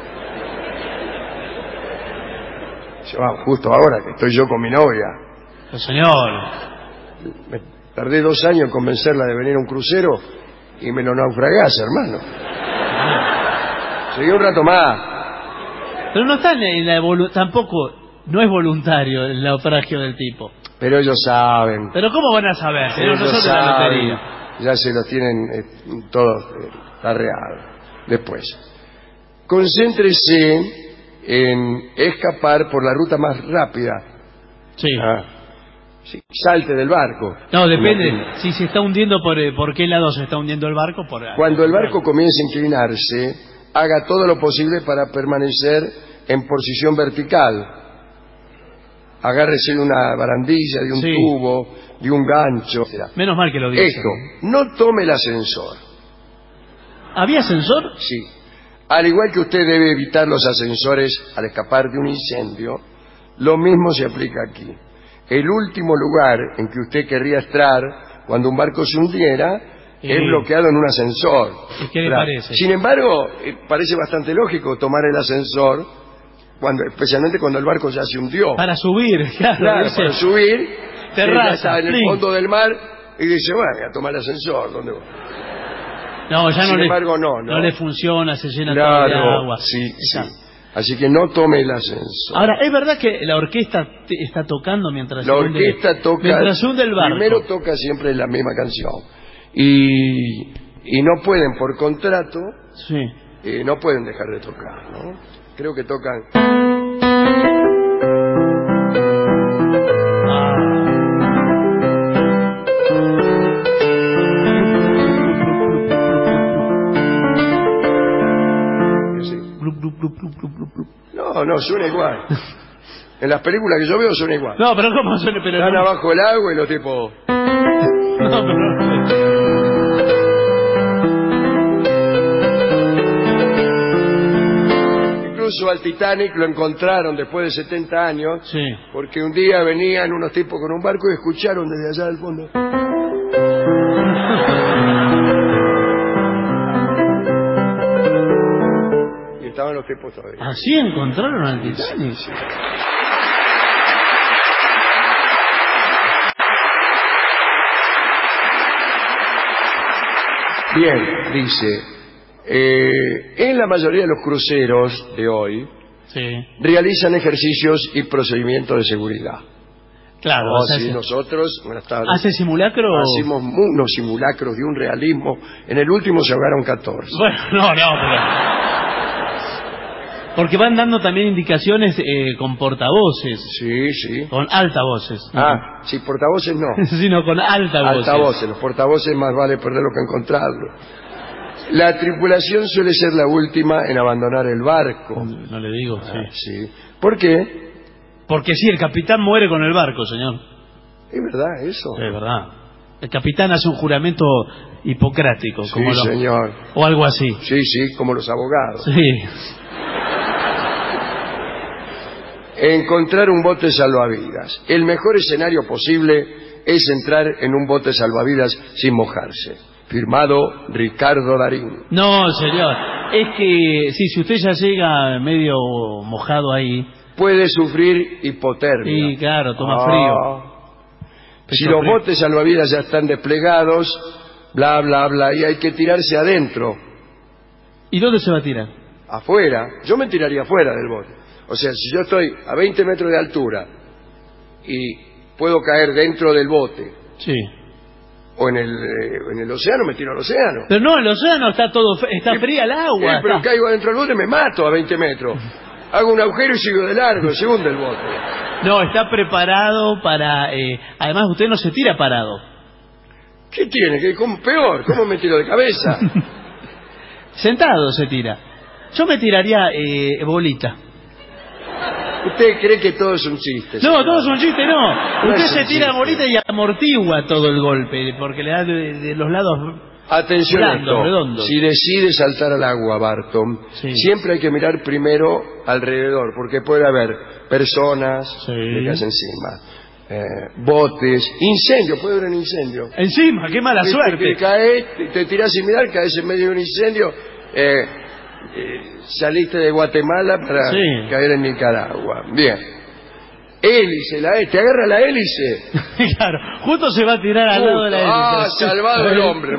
Se va, justo ahora que estoy yo con mi novia. Pero, señor. Me tardé dos años en convencerla de venir a un crucero y me lo naufragás, hermano. Seguí un rato más. Pero no está en la volu- tampoco, no es voluntario el naufragio del tipo. Pero ellos saben. Pero ¿cómo van a saber, señor? Ellos Nosotros la saben. lotería. Ya se los tienen eh, todos eh, arreados. Después. Concéntrese en escapar por la ruta más rápida. Sí. Ah, sí, salte del barco. No, depende. Si se está hundiendo, ¿por, eh, por qué lado se está hundiendo el barco? Por, Cuando el barco comience a inclinarse, haga todo lo posible para permanecer en posición vertical. Agárrese de una barandilla, de un Sí. tubo, de un gancho. Menos mal que lo dice. Esto, no tome el ascensor. ¿Había ascensor? Sí. Al igual que usted debe evitar los ascensores al escapar de un incendio, lo mismo se aplica aquí. el último lugar en que usted querría estar cuando un barco se hundiera Sí. es bloqueado en un ascensor. ¿Y qué le ¿Verdad? parece? Sin embargo, eh, parece bastante lógico tomar el ascensor, cuando, especialmente cuando el barco ya se hundió. Para subir, claro. Claro, dice, para subir, terraza, ella está en el plin. fondo del mar y dice, bueno, voy a tomar el ascensor. ¿Dónde voy? No, ya Sin no, embargo, le, no, no. no le funciona, se llena Claro, todo de agua. sí, Está. sí. Así que no tome el ascensor. Ahora, ¿es verdad que la orquesta te- está tocando mientras La se hunde- orquesta toca, mientras se hunde el barco? primero toca siempre la misma canción. Y, y no pueden, por contrato, sí. eh, no pueden dejar de tocar, ¿no? Creo que tocan... No, no, suena igual. En las películas que yo veo suena igual. No, pero ¿cómo suena? Pero Están no. abajo del agua y los tipos... No, pero no. Incluso al Titanic lo encontraron después de setenta años, Sí. porque un día venían unos tipos con un barco y escucharon desde allá del fondo. Y estaban los tipos todavía. Así encontraron al Titanic. Bien, dice, eh, en la mayoría de los cruceros de hoy Sí. realizan ejercicios y procedimientos de seguridad. Claro. Oh, o sea, sí, hace- nosotros, buenas tardes. ¿Hace simulacro? Hacemos mu- unos simulacros de un realismo. En el último se ahogaron catorce. Bueno, no, no, pero... Porque van dando también indicaciones eh, con portavoces. Sí, sí. Con altavoces. Ah, sí, portavoces no. Sino con altavoces. Altavoces, los portavoces más vale perderlo que encontrarlo. La tripulación suele ser la última en abandonar el barco. No le digo, sí. Ah, sí. ¿Por qué? Porque sí, el capitán muere con el barco, señor. ¿Es verdad eso? Es verdad. El capitán hace un juramento hipocrático. Sí, como lo- señor. O algo así. Sí, sí, como los abogados. Sí. Encontrar un bote salvavidas. El mejor escenario posible es entrar en un bote salvavidas sin mojarse. Firmado Ricardo Darín. No, señor. Es que, sí, si usted ya llega medio mojado ahí... Puede sufrir hipotermia. Sí, claro, toma Ah. frío. Si Pecho los frío. botes salvavidas ya están desplegados, bla, bla, bla, y hay que tirarse adentro, ¿Y dónde se va a tirar? afuera. Yo me tiraría afuera del bote. O sea, si yo estoy a veinte metros de altura y puedo caer dentro del bote Sí. o en el, eh, en el océano, me tiro al océano. Pero no, el océano está todo... fe- Está fría el agua. Eh, pero está- caigo adentro del bote y me mato a veinte metros. Hago un agujero y sigo de largo, se hunde el bote. No, está preparado para... eh, además, usted no se tira parado. ¿Qué tiene? ¿Qué, cómo, peor, ¿cómo me tiro de cabeza? Sentado se tira. Yo me tiraría eh, bolita. ¿Usted cree que todo es un chiste? No, señor? todo es un chiste, no. No Usted es se un tira chiste. bolita y amortigua todo el golpe, porque le da de, de los lados... Atención a blandos, esto. redondos. Si decide saltar al agua, Barton, Sí. siempre hay que mirar primero alrededor, porque puede haber personas Sí. que caen encima, eh, botes, incendio, puede haber un incendio. Encima, qué mala Viste suerte. que caes, te, te tirás sin mirar, caes en medio de un incendio, eh, eh, saliste de Guatemala para Sí. caer en Nicaragua. Bien. Hélice, la hélice, te agarra la hélice. Claro, justo se va a tirar al lado de la hélice. Ah, salvado el hombre.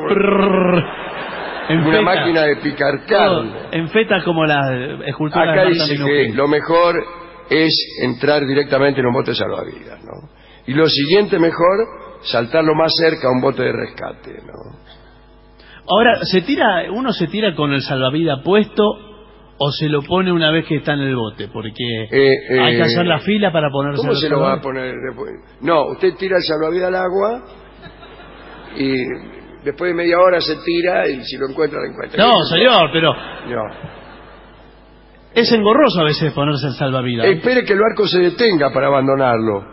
En Una feta. máquina de picar Todo carne. en feta como la escultura Acá de dice Marta que Minujín. lo mejor es entrar directamente en un bote salvavidas, ¿no? Y lo siguiente mejor, saltar lo más cerca a un bote de rescate, ¿no? Ahora, ¿se tira, uno se tira con el salvavidas puesto o se lo pone una vez que está en el bote? Porque Eh, hay que eh, hacer la fila para ponerse ¿Cómo el se lo va a salvavidas. poner después? No, usted tira el salvavidas al agua y después de media hora se tira y si lo encuentra, lo encuentra. No, señor, pero No. es engorroso a veces ponerse el salvavidas. Espere que el barco se detenga para abandonarlo.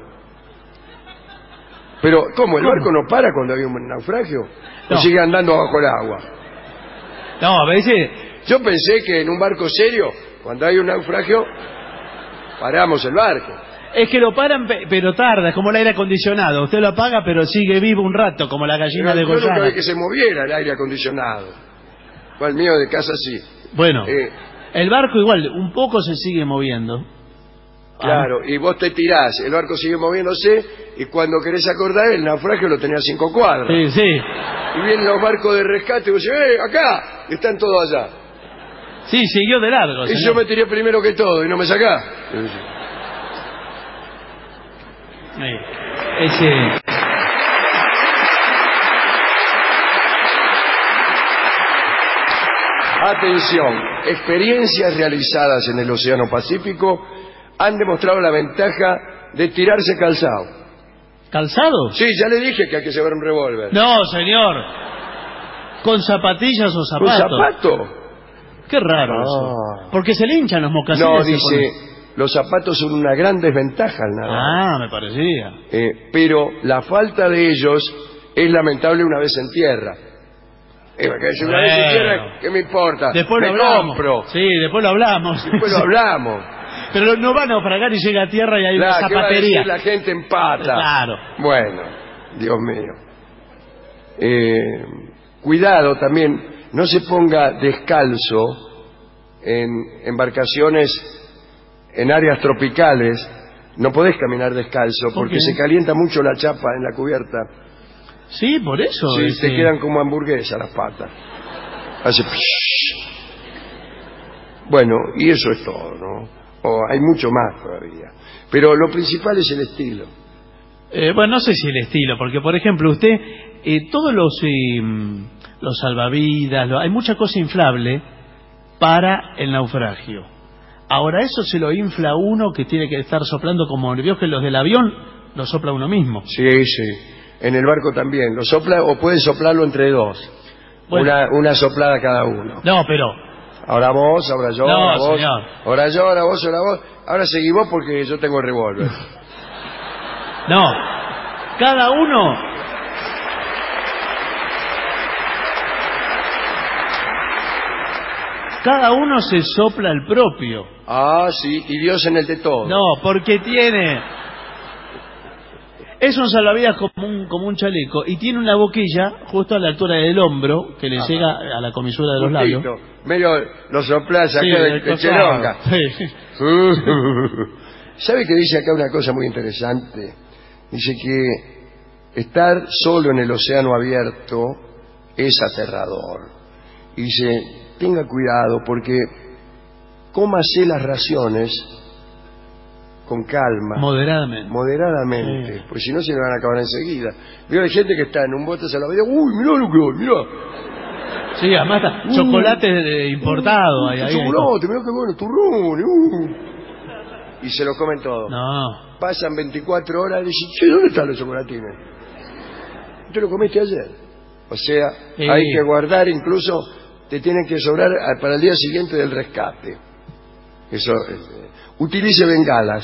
Pero, ¿cómo? ¿El ¿Cómo? barco no para cuando hay un naufragio? ¿O No. sigue andando bajo el agua? No, a veces... Yo pensé que en un barco serio, cuando hay un naufragio, paramos el barco. Es que lo paran, pe- pero tarda, es como el aire acondicionado. Usted lo apaga, pero sigue vivo un rato, como la gallina de Yo nunca Goyana. vi que se moviera el aire acondicionado. Bueno, el mío de casa sí. Bueno, Eh, el barco igual, un poco se sigue moviendo. Claro, y vos te tirás, el barco sigue moviéndose y cuando querés acordar el naufragio lo tenía a cinco cuadras. Sí, sí. Y vienen los barcos de rescate y vos decís, ¡eh, acá! Y están todos allá. Sí, siguió de largo. Y señor. yo me tiré primero que todo y no me sacás. Sí. Ese... Atención, experiencias realizadas en el Océano Pacífico han demostrado la ventaja de tirarse calzado. ¿Calzado? Sí, ya le dije que hay que llevar un revólver. No, señor. ¿Con zapatillas o ¿Un zapatos? zapato? Qué raro Ah. eso. Porque se le hinchan los mocasines. No, se dice, ponen- los zapatos son una gran desventaja al nadar. Ah, me parecía. Eh, pero la falta de ellos es lamentable una vez en tierra. Eh, porque si una vez en Bueno. tierra, ¿qué me importa? Después lo me hablamos. compro. Sí, después lo hablamos. Después lo hablamos. Pero no van a naufragar y llega a tierra y hay Claro, una ¿qué va a zapatería. decir la gente en pata? Claro. Bueno, Dios mío. Eh, cuidado también, no se ponga descalzo en embarcaciones en áreas tropicales. No podés caminar descalzo ¿Por porque qué? se calienta mucho la chapa en la cubierta. Sí, por eso. Sí, ese- te quedan como hamburguesas las patas. Hace psh. Bueno, y eso es todo, ¿no? O hay mucho más todavía. Pero lo principal es el estilo. Eh, bueno, no sé si el estilo, porque por ejemplo usted, eh, todos los eh, los salvavidas, lo- hay mucha cosa inflable para el naufragio. Ahora eso se lo infla uno que tiene que estar soplando como vio que los del avión lo sopla uno mismo. Sí, sí. En el barco también. Lo sopla o puede soplarlo entre dos. Bueno. Una, una soplada cada uno. No, pero Ahora vos, ahora yo, No, ahora vos. señor. Ahora yo, ahora vos, ahora vos. Ahora seguí vos porque yo tengo el revólver. no, cada uno cada uno se sopla el propio. Ah, sí, y Dios en el de todo. No, porque tiene... Es un salvavidas como un, como un chaleco y tiene una boquilla justo a la altura del hombro que le Ajá. llega a la comisura de los labios. Justito. Medio lo soplás acá Sí, de, del de costado. cheronga. Sí. ¿Sabe que dice acá una cosa muy interesante? Dice que estar solo en el océano abierto es aterrador. Y dice, tenga cuidado porque cómase las raciones con calma. Moderadamente. Moderadamente. Sí. Porque si no se le van a acabar enseguida. Veo hay gente que está en un bote salvavidas. Uy, mirá lo que hay, mirá. Sí, además está Uh, chocolate de- importado. ahí, ahí, ahí. Chocolate, mirá qué bueno, turrones. Uh. Y se lo comen todo. No. Pasan veinticuatro horas y dicen, che, ¿dónde están los chocolatines? Te lo comiste ayer. O sea, Sí. hay que guardar, incluso te tienen que sobrar a- para el día siguiente del rescate. Eso. eh, utilice bengalas.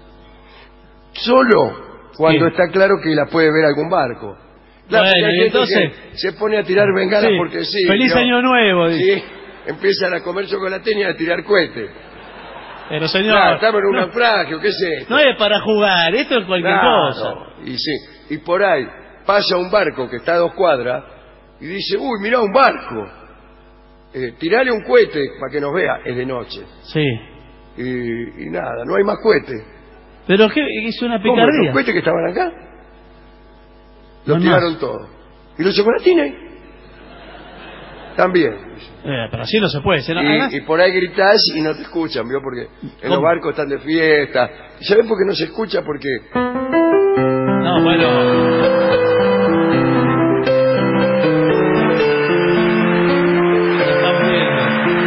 Solo cuando Sí. está claro que la puede ver algún barco. Claro, Bueno, porque hay y gente entonces- que se pone a tirar bengalas Sí. porque sí. Feliz ¿no? año nuevo, dice. Sí, empiezan a comer chocolate y a tirar cohetes. Pero señor, Claro, estamos en un no, naufragio, ¿qué es esto? no es para jugar, esto es cualquier Claro, cosa. Y sí, y por ahí pasa un barco que está a dos cuadras y dice, uy, mirá un barco. Eh, tirale un cohete para que nos vea, es de noche. Sí. Y, y nada, no hay más cohetes. Pero que es una ¿Cómo? picardía. ¿Los cohetes que estaban acá? Los No tiraron más. todos. ¿Y los chocolatines? También. Eh, pero así no se puede. ¿sí? ¿No? Y, Además- y por ahí gritás y no te escuchan, ¿vio? Porque en los ¿Cómo? barcos están de fiesta. ¿Y sabés por qué no se escucha? Porque No, bueno. Lo estamos viendo.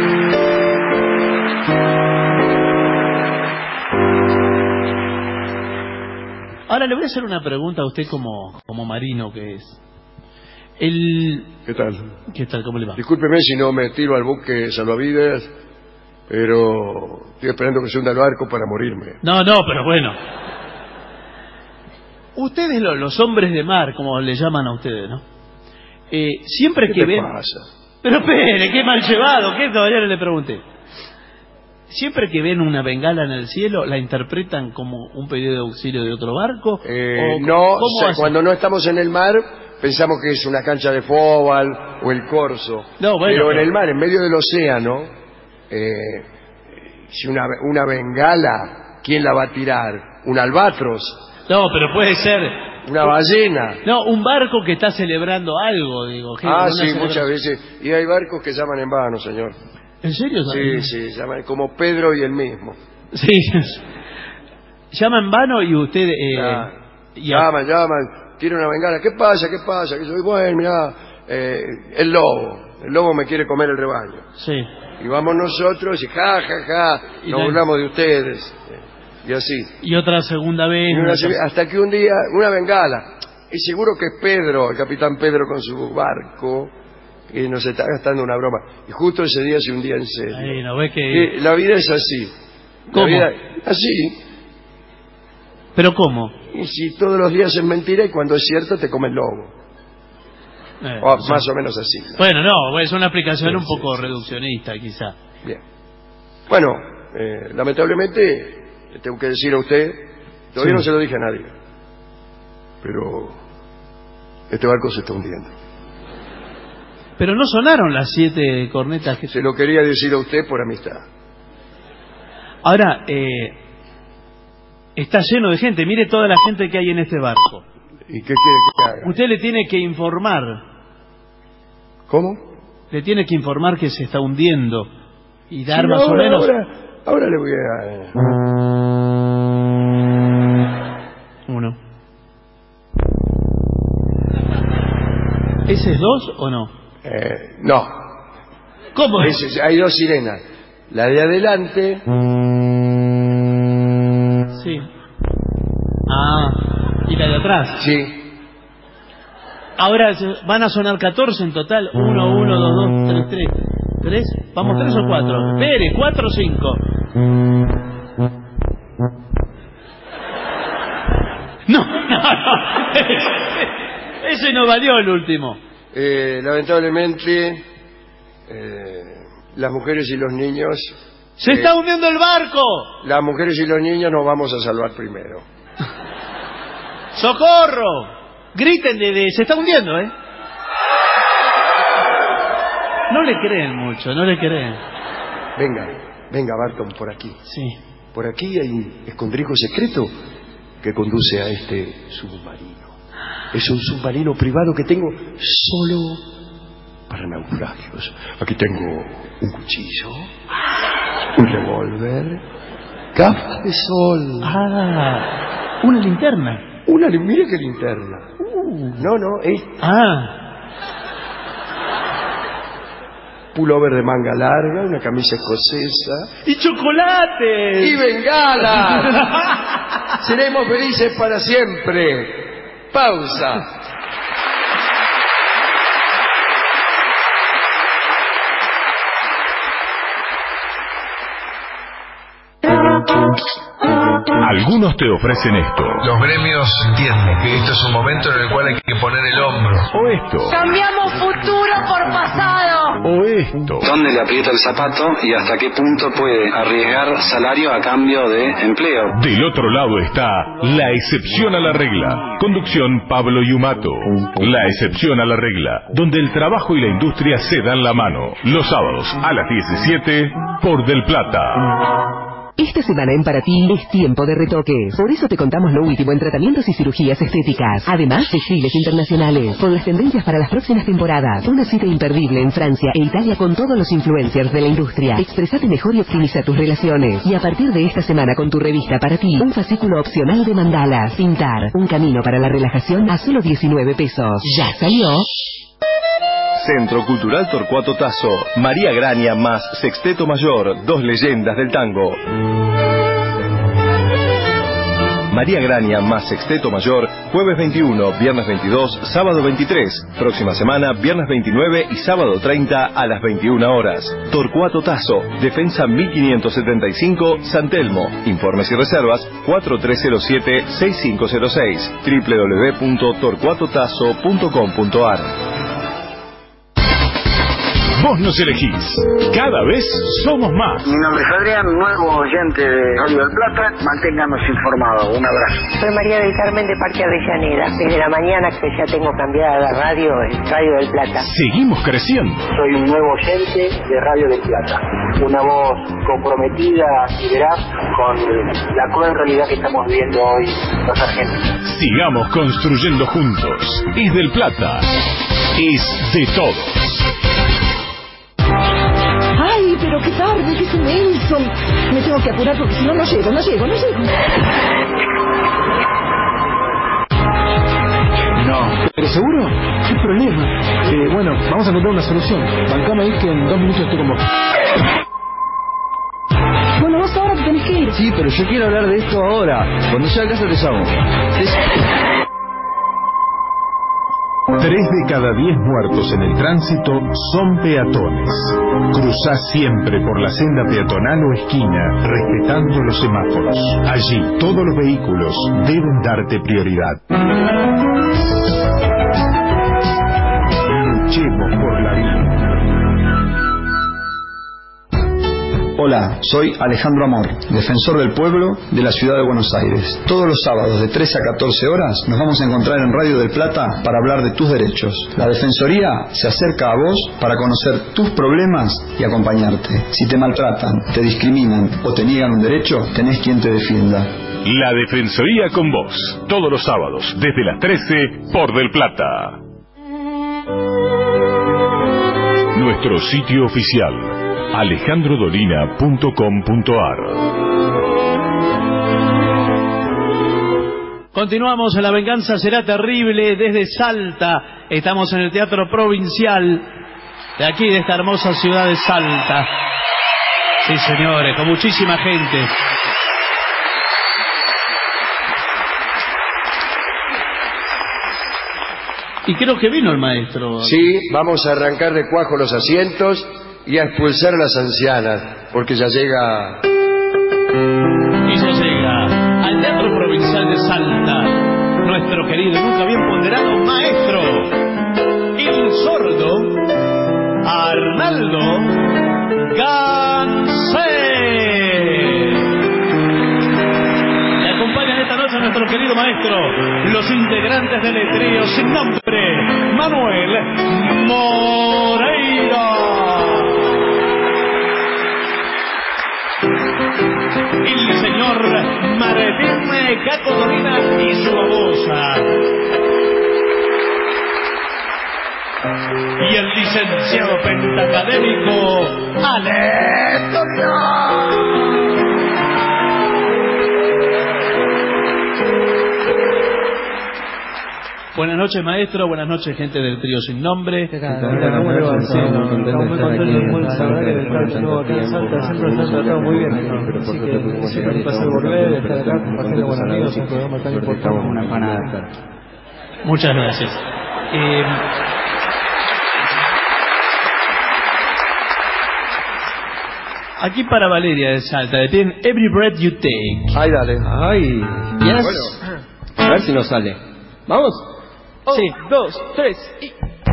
Ahora le voy a hacer una pregunta a usted como, como marino que es. El... ¿Qué tal? ¿Qué tal? ¿Cómo le va? Discúlpeme si no me tiro al buque salvavidas, pero estoy esperando que se hunda el barco para morirme. No, no, pero bueno. Ustedes, lo- los hombres de mar, como le llaman a ustedes, ¿no? Eh, siempre ¿Qué que te ven... pasa? Pero espere, qué mal llevado, ¿qué todavía no le pregunté? siempre que ven una bengala en el cielo, ¿la interpretan como un pedido de auxilio de otro barco? Eh, ¿O no, cómo se- hacen? cuando no estamos en el mar, pensamos que es una cancha de fútbol o el corso. No, bueno, pero en pero- el mar, en medio del océano, eh, si una, una bengala, ¿quién la va a tirar? ¿Un albatros? No, pero puede ser... ¿Una ballena? No, un barco que está celebrando algo, digo. que Ah, una sí, celebración. muchas veces. Y hay barcos que llaman en vano, señor. ¿En serio? Sí, sí, llaman como Pedro y el mismo. Sí. Llama en vano y usted... Eh, Ah, y a- llaman, llaman, tiene una bengala. ¿Qué pasa? ¿Qué pasa? Que soy bueno, mirá, eh, el lobo. El lobo me quiere comer el rebaño. Sí. Y vamos nosotros y ja, ja, ja, Y nos la- burlamos de ustedes. Y así. Y otra segunda vez... Y una una serie- tercera- hasta que un día, una bengala. Y seguro que es Pedro, el capitán Pedro con su barco, que nos está gastando una broma. Y justo ese día se hundía en serio. Ahí, ¿no ves que...? Y la vida es así. ¿Cómo? La vida, así. ¿Pero cómo? Y si todos los días es mentira y cuando es cierto te come el lobo. Eh, O o sea, más o menos así. Bueno, no, es una explicación Sí, un sí, poco sí, reduccionista, quizá. Bien. Bueno, eh, lamentablemente, le tengo que decir a usted, todavía Sí. no se lo dije a nadie, pero este barco se está hundiendo. Pero no sonaron las siete cornetas que... Se lo quería decir a usted por amistad. Ahora, eh, está lleno de gente. Mire toda la gente que hay en este barco. ¿Y qué quiere que haga? Usted le tiene que informar. ¿Cómo? Le tiene que informar que se está hundiendo. Y dar Sí, más ahora, o menos... Ahora, ahora le voy a... Uno. ¿Ese es dos o no? Eh, no. ¿Cómo es? Ese- hay dos sirenas. La de adelante... Sí. Ah, y la de atrás. Sí. Ahora se- van a sonar catorce en total. Uno, uno, dos, dos, tres, tres. ¿Tres? ¿Vamos tres o cuatro? Espere, cuatro o cinco. No, no, no. Ese no valió el último. Eh, lamentablemente, eh, las mujeres y los niños... ¡Se eh, está hundiendo el barco! Las mujeres y los niños nos vamos a salvar primero. ¡Socorro! Griten de, de... Se está hundiendo, ¿eh? No le creen mucho, no le creen. Venga, venga Barton, por aquí. Sí. Por aquí hay un escondrijo secreto que conduce a este submarino. Es un submarino privado que tengo solo para naufragios. Aquí tengo un cuchillo, un revólver, gafas de sol. Ah, una linterna. Una, li- mire qué linterna. No, no, es Ah, pullover de manga larga, una camisa escocesa y chocolate. y bengalas. Seremos felices para siempre. Pausa. Algunos te ofrecen esto. Los gremios entienden que esto es un momento en el cual hay que poner el hombro. O esto. Cambiamos futuro por pasado. O esto. ¿Dónde le aprieta el zapato y hasta qué punto puede arriesgar salario a cambio de empleo? Del otro lado está La excepción a la regla. Conducción Pablo Yumato. La excepción a la regla, donde el trabajo y la industria se dan la mano. Los sábados a las diecisiete por Del Plata. Esta semana en Para Ti es tiempo de retoques. Por eso te contamos lo último en tratamientos y cirugías estéticas. Además, desfiles internacionales con las tendencias para las próximas temporadas. Una cita imperdible en Francia e Italia con todos los influencers de la industria. Expresate mejor y optimiza tus relaciones. Y a partir de esta semana con tu revista Para Ti, un fascículo opcional de mandalas. Pintar, un camino para la relajación a solo diecinueve pesos. ¿Ya salió? Centro Cultural Torcuato Tasso, María Graña más Sexteto Mayor, dos leyendas del tango. María Graña más Sexteto Mayor, jueves veintiuno, viernes veintidós, sábado veintitrés. Próxima semana, viernes veintinueve y sábado treinta a las veintiuna horas. Torcuato Tasso, Defensa mil quinientos setenta y cinco, San Telmo. Informes y reservas cuatro tres cero siete, seis cinco cero seis, doble u doble u doble u punto torcuato tasso punto com punto a r. Vos nos elegís. Cada vez somos más. Mi nombre es Adrián, nuevo oyente de Radio del Plata. Manténganos informados. Un abrazo. Soy María del Carmen de Parque Avellaneda. Desde la mañana que ya tengo cambiada la radio, es Radio del Plata. Seguimos creciendo. Soy un nuevo oyente de Radio del Plata. Una voz comprometida y veraz con la cruel realidad que estamos viviendo hoy los argentinos. Sigamos construyendo juntos. Es del Plata. Es de todos. Ay, pero qué tarde, qué inmenso. Me tengo que apurar porque si no, no llego, no llego, no llego. No. ¿Pero seguro? ¿Qué problema? Eh, bueno, vamos a encontrar una solución. Bancame ahí que en dos minutos estoy con vos. Bueno, vos ahora te tenés que ir. Sí, pero yo quiero hablar de esto ahora. Cuando llegue a casa te llamo. Es... Tres de cada diez muertos en el tránsito son peatones. Cruzá siempre por la senda peatonal o esquina, respetando los semáforos. Allí, todos los vehículos deben darte prioridad. Luchemos por la vida. Hola, soy Alejandro Amor, defensor del pueblo de la ciudad de Buenos Aires. Todos los sábados de trece a catorce horas nos vamos a encontrar en Radio del Plata para hablar de tus derechos. La Defensoría se acerca a vos para conocer tus problemas y acompañarte. Si te maltratan, te discriminan o te niegan un derecho, tenés quien te defienda. La Defensoría con vos, todos los sábados desde las trece por Del Plata. Nuestro sitio oficial alejandro dolina punto com punto a r. Continuamos en La Venganza Será Terrible desde Salta. Estamos en el Teatro Provincial de aquí, de esta hermosa ciudad de Salta. Sí, señores, con muchísima gente. Y creo que vino el maestro. Sí, vamos a arrancar de cuajo los asientos y a expulsar a las ancianas, porque ya llega... Y ya llega al Teatro Provincial de Salta nuestro querido y nunca bien ponderado maestro, el sordo Arnaldo Ganser. Le acompañan esta noche a nuestro querido maestro los integrantes del trío sin nombre, Manuel Moreira, el señor Martín Caco Dolina y su babosa, y el licenciado pentacadémico Alex. Buenas noches, maestro. Buenas noches, gente del trío sin nombre. ¿Cómo le va? Estamos muy contentos, muy saber de estar de nuevo aquí en Salta. Siempre nos han tratado muy bien. Así que siempre un placer volver, estar acá compartiendo con amigos, un programa tan importante. Una panada. Muchas gracias. Eh, aquí para Valeria de Salta, le piden Every Breath You Take. Ay, dale. Ay, yes. Bueno, a ver si nos sale. ¿Vamos? Oh, sí, dos, tres y...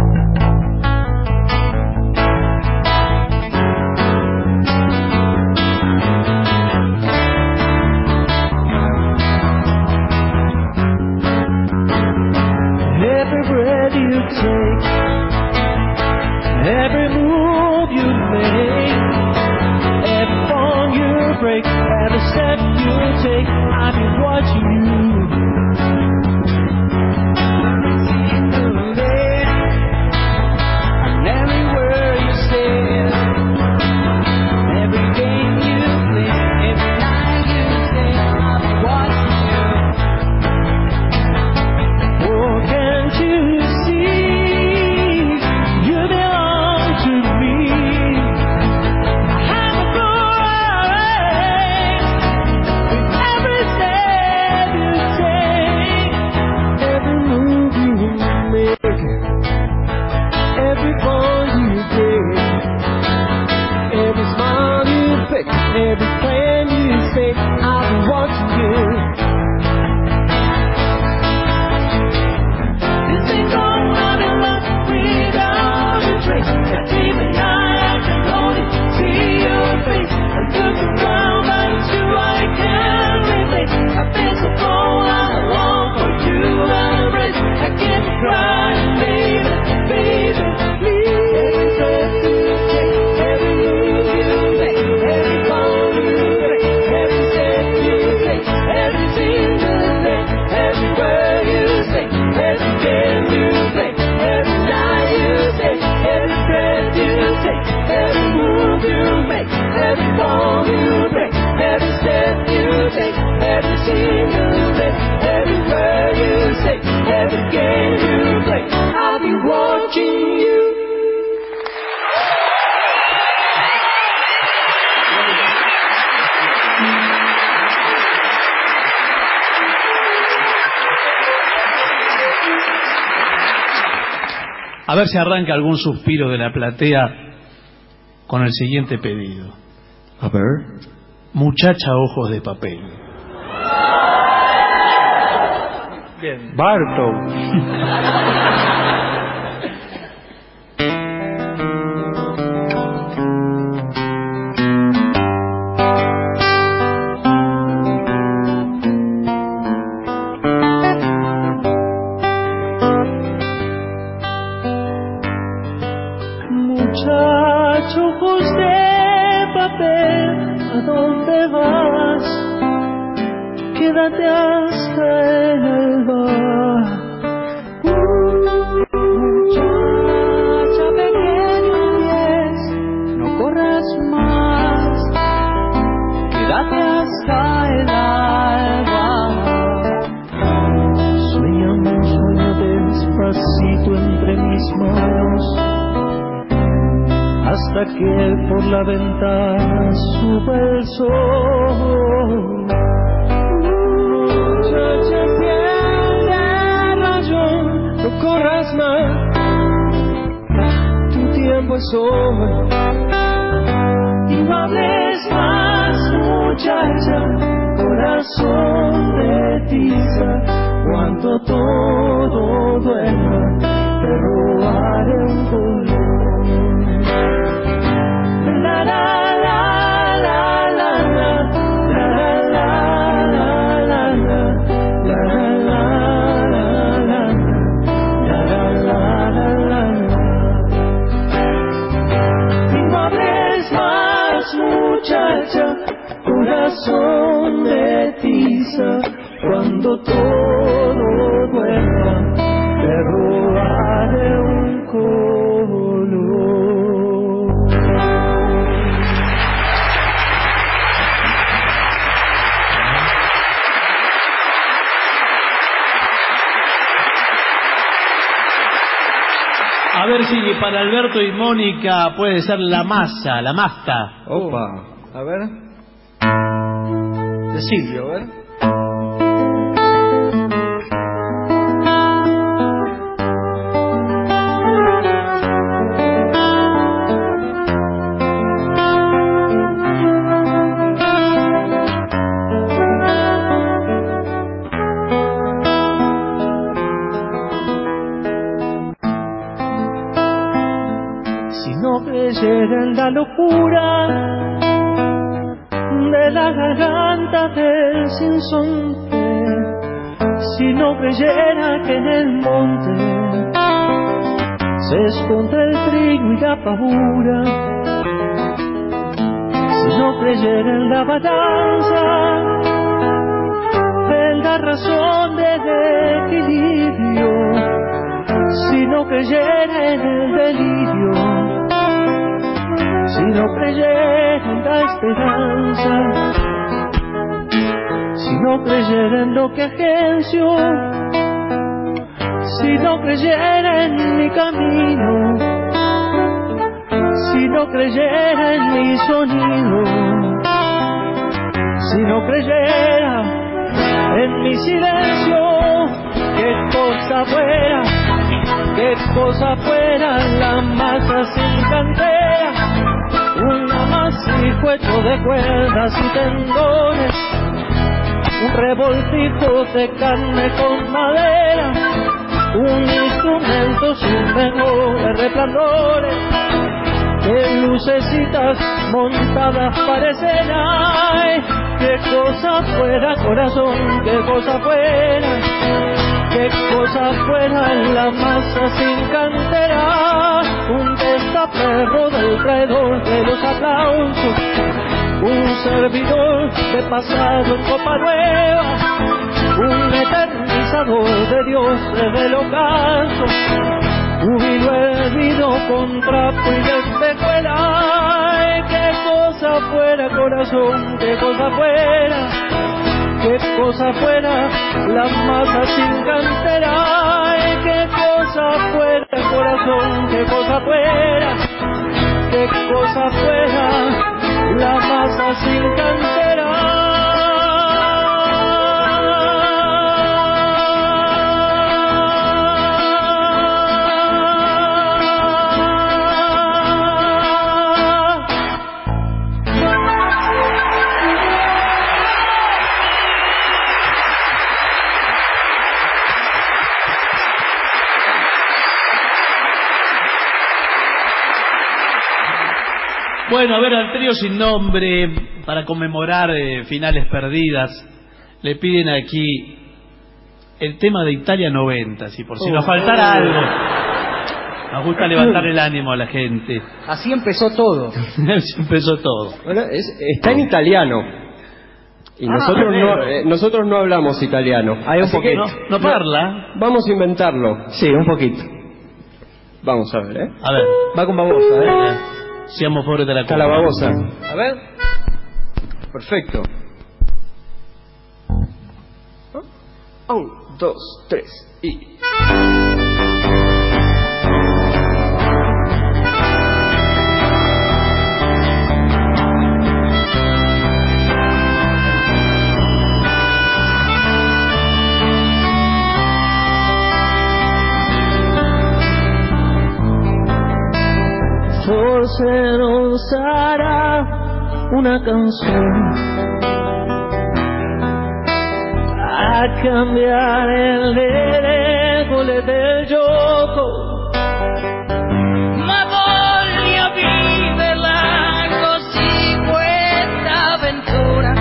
Every breath you take, every move you make, every bone you break, every step you take, I've been watching you. You A ver si arranca algún suspiro de la platea con el siguiente pedido. A ver. Muchacha ojos de papel. Bien. Barto. Muchacho ojos de papel, ¿a dónde vas? Quédate hasta el alba. Muchacha pequeña, no corras más. Quédate hasta el alba. Sueñamos, sueña despacito entre mis manos, hasta que por la ventana sube el sol. Muchacha, pierde razón, no corras más, tu tiempo es hoy. Y no hables más, muchacha, corazón de tiza, cuanto todo duerma, te robaré un color. La la la la la la la la la la la. Y no hables más, muchacha, corazón de tiza, cuando todo duerma, te robaré un color. A ver si para Alberto y Mónica puede ser la masa, la masta. Opa, a ver. De Silvio, a ver. Creyera en la locura de la garganta del sinsonte, si no creyera que en el monte se esconde el trigo y la pavura, si no creyera en la balanza, en la razón del equilibrio, si no creyera en el delirio, si no creyera en la esperanza, si no creyera en lo que agencio, si no creyera en mi camino, si no creyera en mi sonido, si no creyera en mi silencio, qué cosa fuera, qué cosa fuera la masa sin cantera, un amasijo hecho de cuerdas y tendones, un revoltijo de carne con madera, un instrumento sin menores resplandores, que lucecitas montadas parecen. Ay, qué cosa fuera, corazón, qué cosa fuera, qué cosa fuera la masa sin cantera, un testaferro del traidor de los aplausos, un servidor de pasado en copa nueva, un eternizador de dioses del ocaso, júbilo hervido con trapo y lentejuela. Ay, qué cosa fuera, corazón, qué cosa fuera, qué cosa fuera la masa sin cantera. Ay, qué cosa fuera, corazón, qué cosa fuera, qué cosa fuera la masa sin cantera. Bueno, a ver, al trío sin nombre, para conmemorar eh, finales perdidas, le piden aquí el tema de Italia noventa, y por si Oh, nos faltara oh. algo. Nos gusta levantar el ánimo a la gente. Así empezó todo. Así empezó todo. Bueno, es, está en italiano. Y Ah, nosotros no pero- eh, nosotros no hablamos italiano. Hay un Así que poquito. No, no parla. Vamos a inventarlo. Sí, un poquito. Vamos a ver, ¿eh? A ver. Va con babosa, ¿eh? Seamos pobres de la Está la copa. babosa. A ver. Perfecto. Un, dos, tres y... Forse non sarà una canzone a cambiare le regole del gioco, Ma voglio viverla così questa avventura,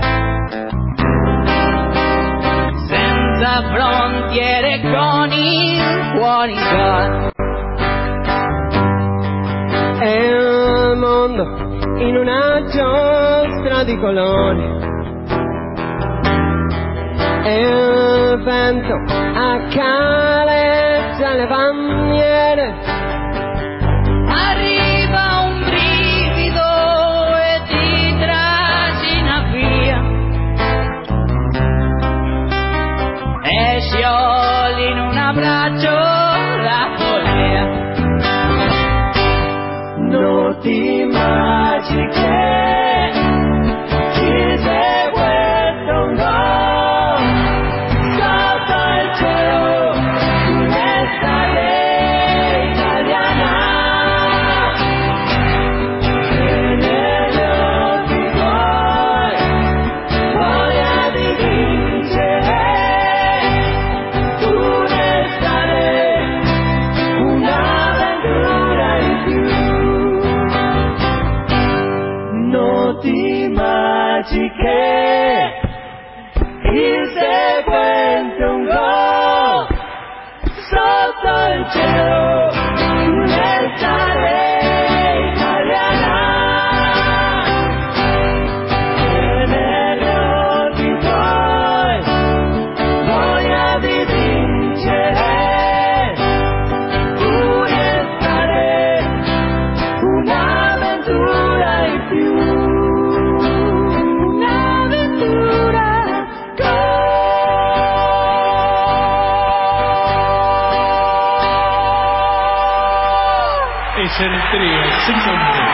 senza frontiere, con il cuore in gara. È il mondo in una giostra di colori, e il vento accarezza le bandiere. Arriva un brivido e ti trascina via, e sciogli in un abbraccio la follia. noti magiche ti segue un gol sotto il cielo, un'estate italiana, e negli occhi tuoi voglia di vincere un'estate, un'avventura in più. Noti magiche, il seguente un gol sotto il cielo, un'estate italiana, e negli occhi tuoi voglia di vincere un'estate, un'avventura in più. Es el trío sin nombre.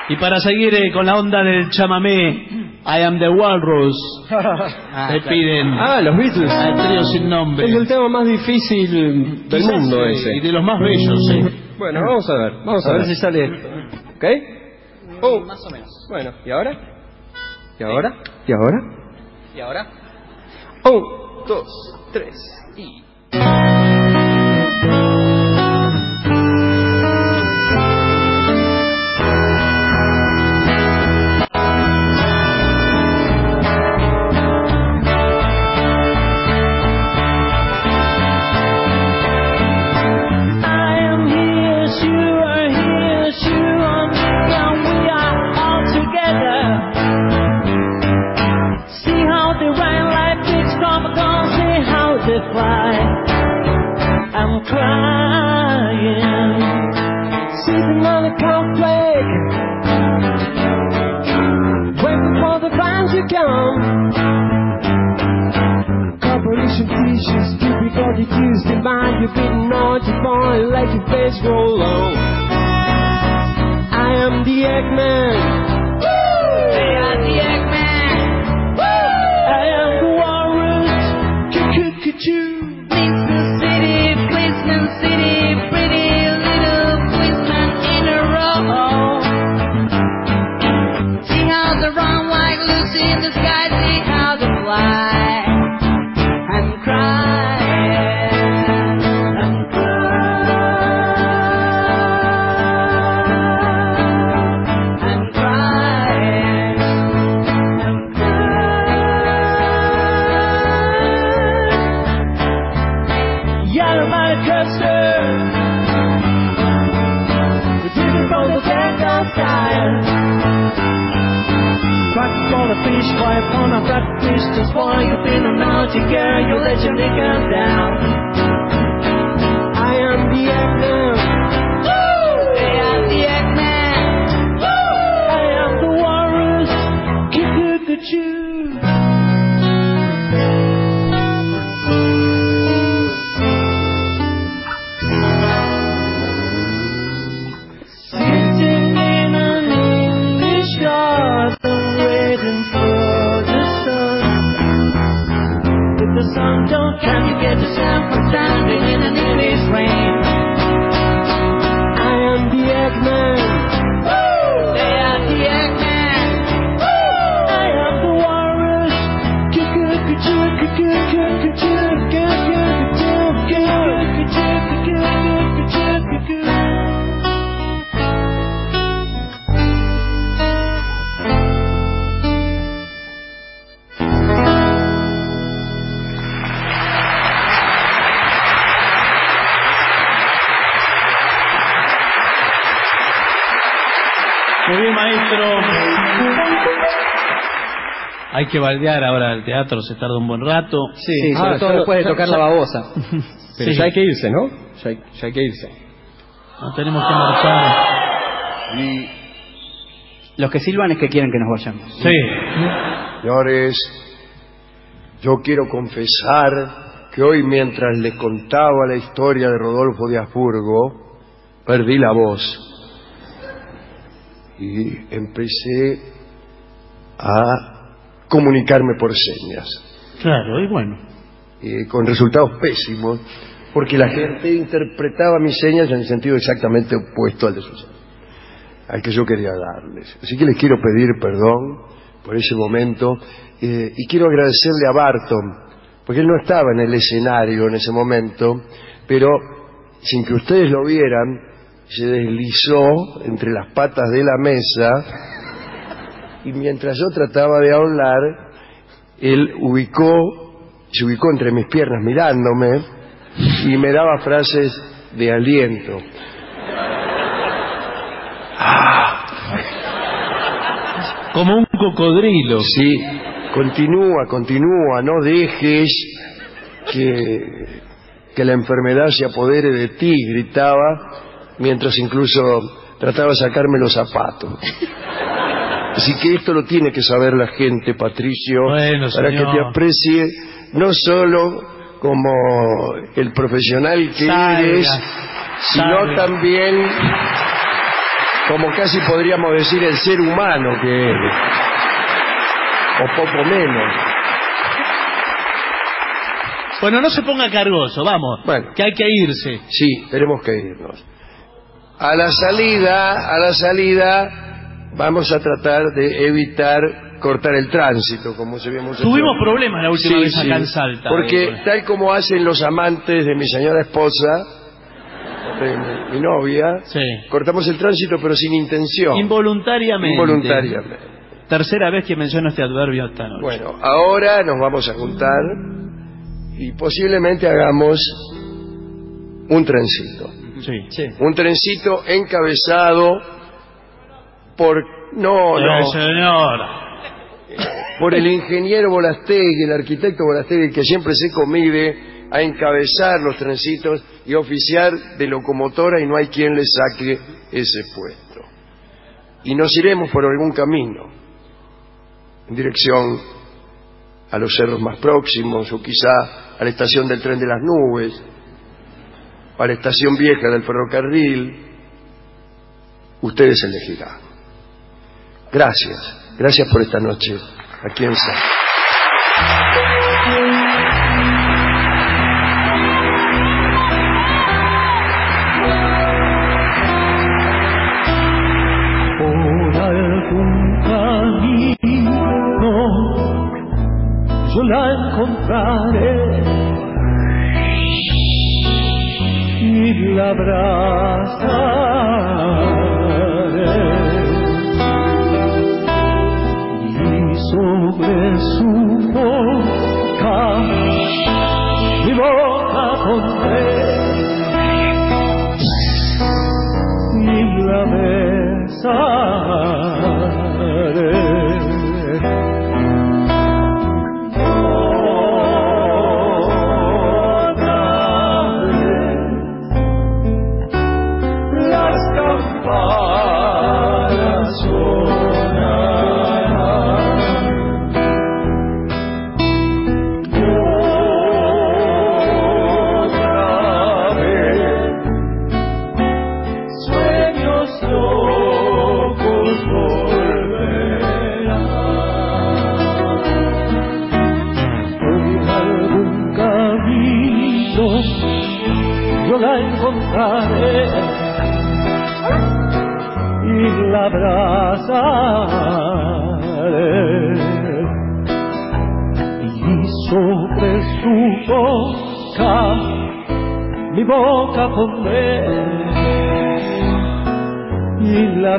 Y para seguir eh, con la onda del chamamé, I Am the Walrus, Ah, le claro. piden Ah, los Beatles. al trío sin nombre. Es el tema más difícil del Quizás, mundo eh, ese. y de los más bellos, sí. Bueno, vamos a ver. Vamos a, A ver. ver si sale esto. ¿Ok? Oh. Más o menos. Bueno, ¿y ahora? ¿Y ahora? ¿Y ahora? ¿Y ahora? Un, dos, tres y... I'm crying, sleeping on the cornflake, waiting for the vines to come. Corporation teachers, stupid got reduced in mind. You've been naughty boy, let your face roll on. I am the Eggman. They are the Eggman. I am the walrus. Choo-choo-choo. Fish boy upon a breakfast, just boy, you've been a naughty girl, you let your liquor down. I am the Eggman. They are the Eggman. I am the walrus. Kick-a-choo. Sitting in an English garden, waiting for the sun. If the sun don't come, you get yourself from standing in an English rain. I am the Eggman. They are the Eggman. I am the walrus. Muy bien, maestro. Hay que baldear ahora el teatro, se tarda un buen rato. Sí, sí, sobre todo después de tocar la babosa. Pero Sí. ya hay que irse, ¿no? Ya hay, ya hay que irse. No tenemos que marchar. Y... Los que silban es que quieren que nos vayamos. Sí. Señores, yo quiero confesar que hoy, mientras les contaba la historia de Rodolfo de Habsburgo, perdí la voz y empecé a comunicarme por señas. Claro, y bueno. Y con resultados pésimos, porque la gente interpretaba mis señas en el sentido exactamente opuesto al de sus al que yo quería darles. Así que les quiero pedir perdón por ese momento eh, y quiero agradecerle a Barton, porque él no estaba en el escenario en ese momento, pero sin que ustedes lo vieran, se deslizó entre las patas de la mesa y mientras yo trataba de hablar, él ubicó, se ubicó entre mis piernas mirándome y me daba frases de aliento. Como un cocodrilo. Sí, continúa, continúa, no dejes que, que la enfermedad se apodere de ti, gritaba, mientras incluso trataba de sacarme los zapatos. Así que esto lo tiene que saber la gente, Patricio, bueno, para señor. que te aprecie no solo como el profesional que Salga, eres, sino salga. también como casi podríamos decir el ser humano que es, o poco menos. Bueno, no se ponga cargoso, vamos, bueno, que hay que irse. Sí, tenemos que irnos. A la salida, a la salida, vamos a tratar de evitar cortar el tránsito, como se vimos. Tuvimos problemas la última sí, vez acá sí, en Salta. Porque eh, tal como hacen los amantes de mi señora esposa, de mi, mi novia, sí. cortamos el tránsito pero sin intención. Involuntariamente. Involuntariamente. Tercera vez que menciono este adverbio esta noche. Bueno, ahora nos vamos a juntar y posiblemente hagamos un trencito. Sí. Sí. Un trencito encabezado por... No, sí, no. señor. Por el ingeniero Bolastegui, el arquitecto Bolastegui, que siempre se comide a encabezar los trencitos y oficiar de locomotora y no hay quien le saque ese puesto. Y nos iremos por algún camino, en dirección a los cerros más próximos, o quizá a la estación del tren de las nubes, a la estación vieja del ferrocarril. Ustedes elegirán. Gracias, gracias por esta noche aquí en Salta. Por algún camino yo la encontraré y la abrazaré. Sobre su boca, mi boca pondré y la besaré. Otra vez las campanas sonarán. Yo la encontraré y la abrazaré y sobre su boca mi boca pondré y la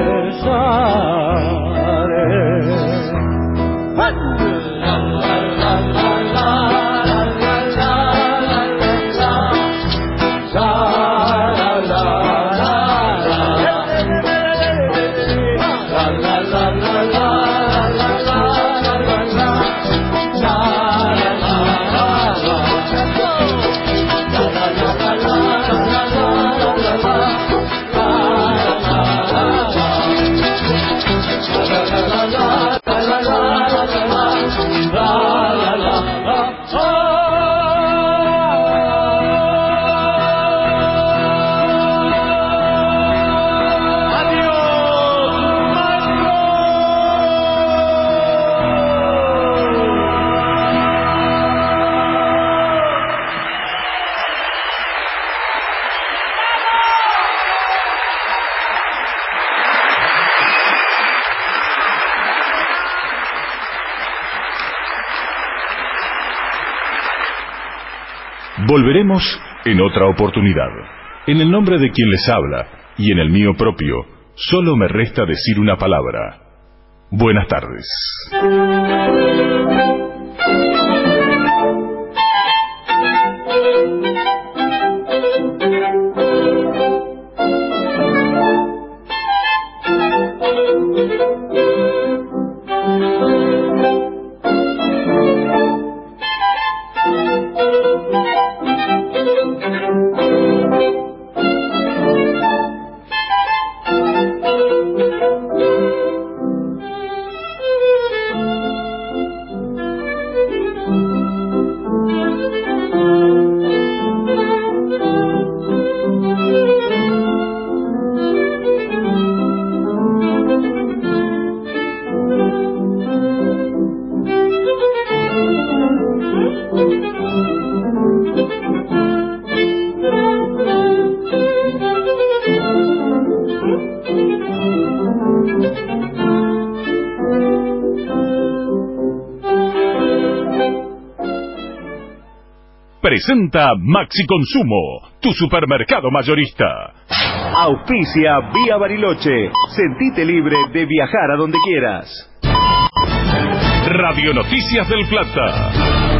besaré. Volveremos en otra oportunidad. En el nombre de quien les habla y en el mío propio, solo me resta decir una palabra. Buenas tardes. presenta Maxi Consumo, tu supermercado mayorista. Auspicia Vía Bariloche. Sentite libre de viajar a donde quieras. Radio Noticias del Plata.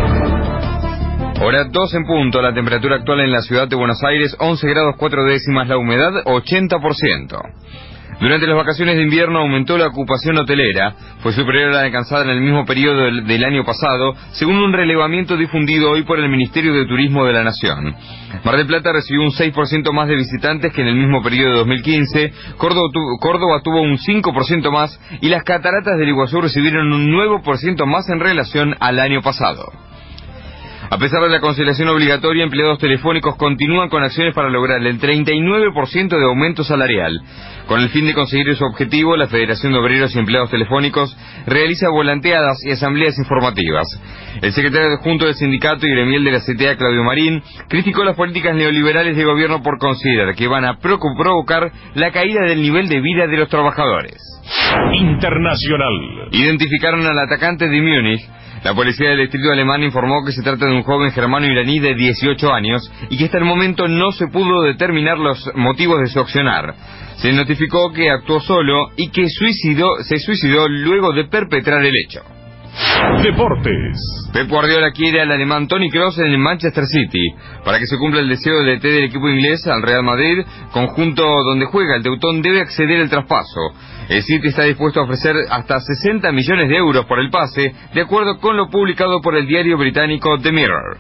Hora dos en punto, la temperatura actual en la ciudad de Buenos Aires, once grados cuatro décimas, la humedad ochenta por ciento. Durante las vacaciones de invierno aumentó la ocupación hotelera, fue superior a la alcanzada en el mismo periodo del, del año pasado, según un relevamiento difundido hoy por el Ministerio de Turismo de la Nación. Mar del Plata recibió un seis por ciento más de visitantes que en el mismo periodo de dos mil quince, Córdoba, tu, Córdoba tuvo un cinco por ciento más y las cataratas del Iguazú recibieron un nueve por ciento más en relación al año pasado. A pesar de la conciliación obligatoria, empleados telefónicos continúan con acciones para lograr el treinta y nueve por ciento de aumento salarial. Con el fin de conseguir su objetivo, la Federación de Obreros y Empleados Telefónicos realiza volanteadas y asambleas informativas. El secretario adjunto del sindicato y gremial de la C T A, Claudio Marín, criticó las políticas neoliberales de gobierno por considerar que van a provocar la caída del nivel de vida de los trabajadores. Internacional. Identificaron al atacante de Múnich. La policía del distrito alemán informó que se trata de un joven germano-iraní de dieciocho años y que hasta el momento no se pudo determinar los motivos de su accionar. Se notificó que actuó solo y que suicidó, se suicidó luego de perpetrar el hecho. Deportes. Pep Guardiola quiere al alemán Toni Kroos en el Manchester City. Para que se cumpla el deseo del D T del equipo inglés al Real Madrid, conjunto donde juega el teutón, debe acceder al traspaso. El City está dispuesto a ofrecer hasta sesenta millones de euros por el pase, de acuerdo con lo publicado por el diario británico The Mirror.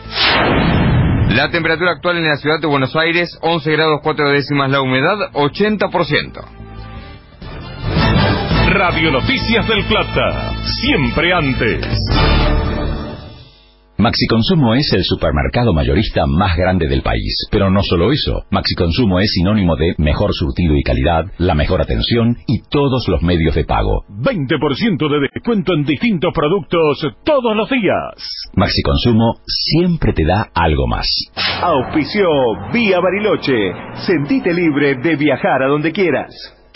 La temperatura actual en la ciudad de Buenos Aires, once grados cuatro décimas, la humedad ochenta por ciento. Radio Noticias del Plata, siempre antes. Maxi Consumo es el supermercado mayorista más grande del país. Pero no solo eso, Maxi Consumo es sinónimo de mejor surtido y calidad, la mejor atención y todos los medios de pago. veinte por ciento de descuento en distintos productos todos los días. Maxi Consumo siempre te da algo más. Auspició Vía Bariloche. Sentite libre de viajar a donde quieras.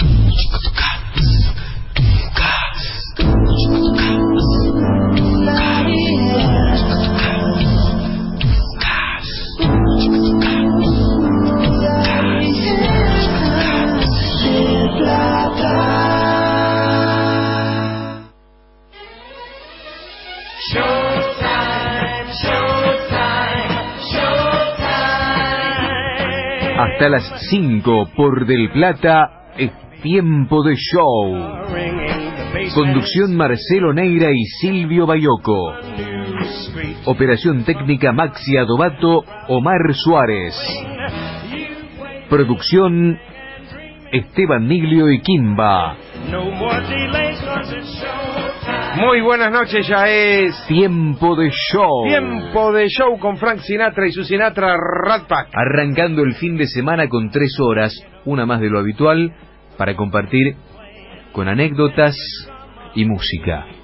Hasta las cinco por Del Plata es tiempo de show. Conducción Marcelo Neira y Silvio Bayoco. Operación técnica Maxi Adobato, Omar Suárez. Producción Esteban Niglio y Kimba. Muy buenas noches, ya es Tiempo de Show. Tiempo de Show con Frank Sinatra y su Sinatra Rat Pack. Arrancando el fin de semana con tres horas, una más de lo habitual, para compartir con anécdotas y música.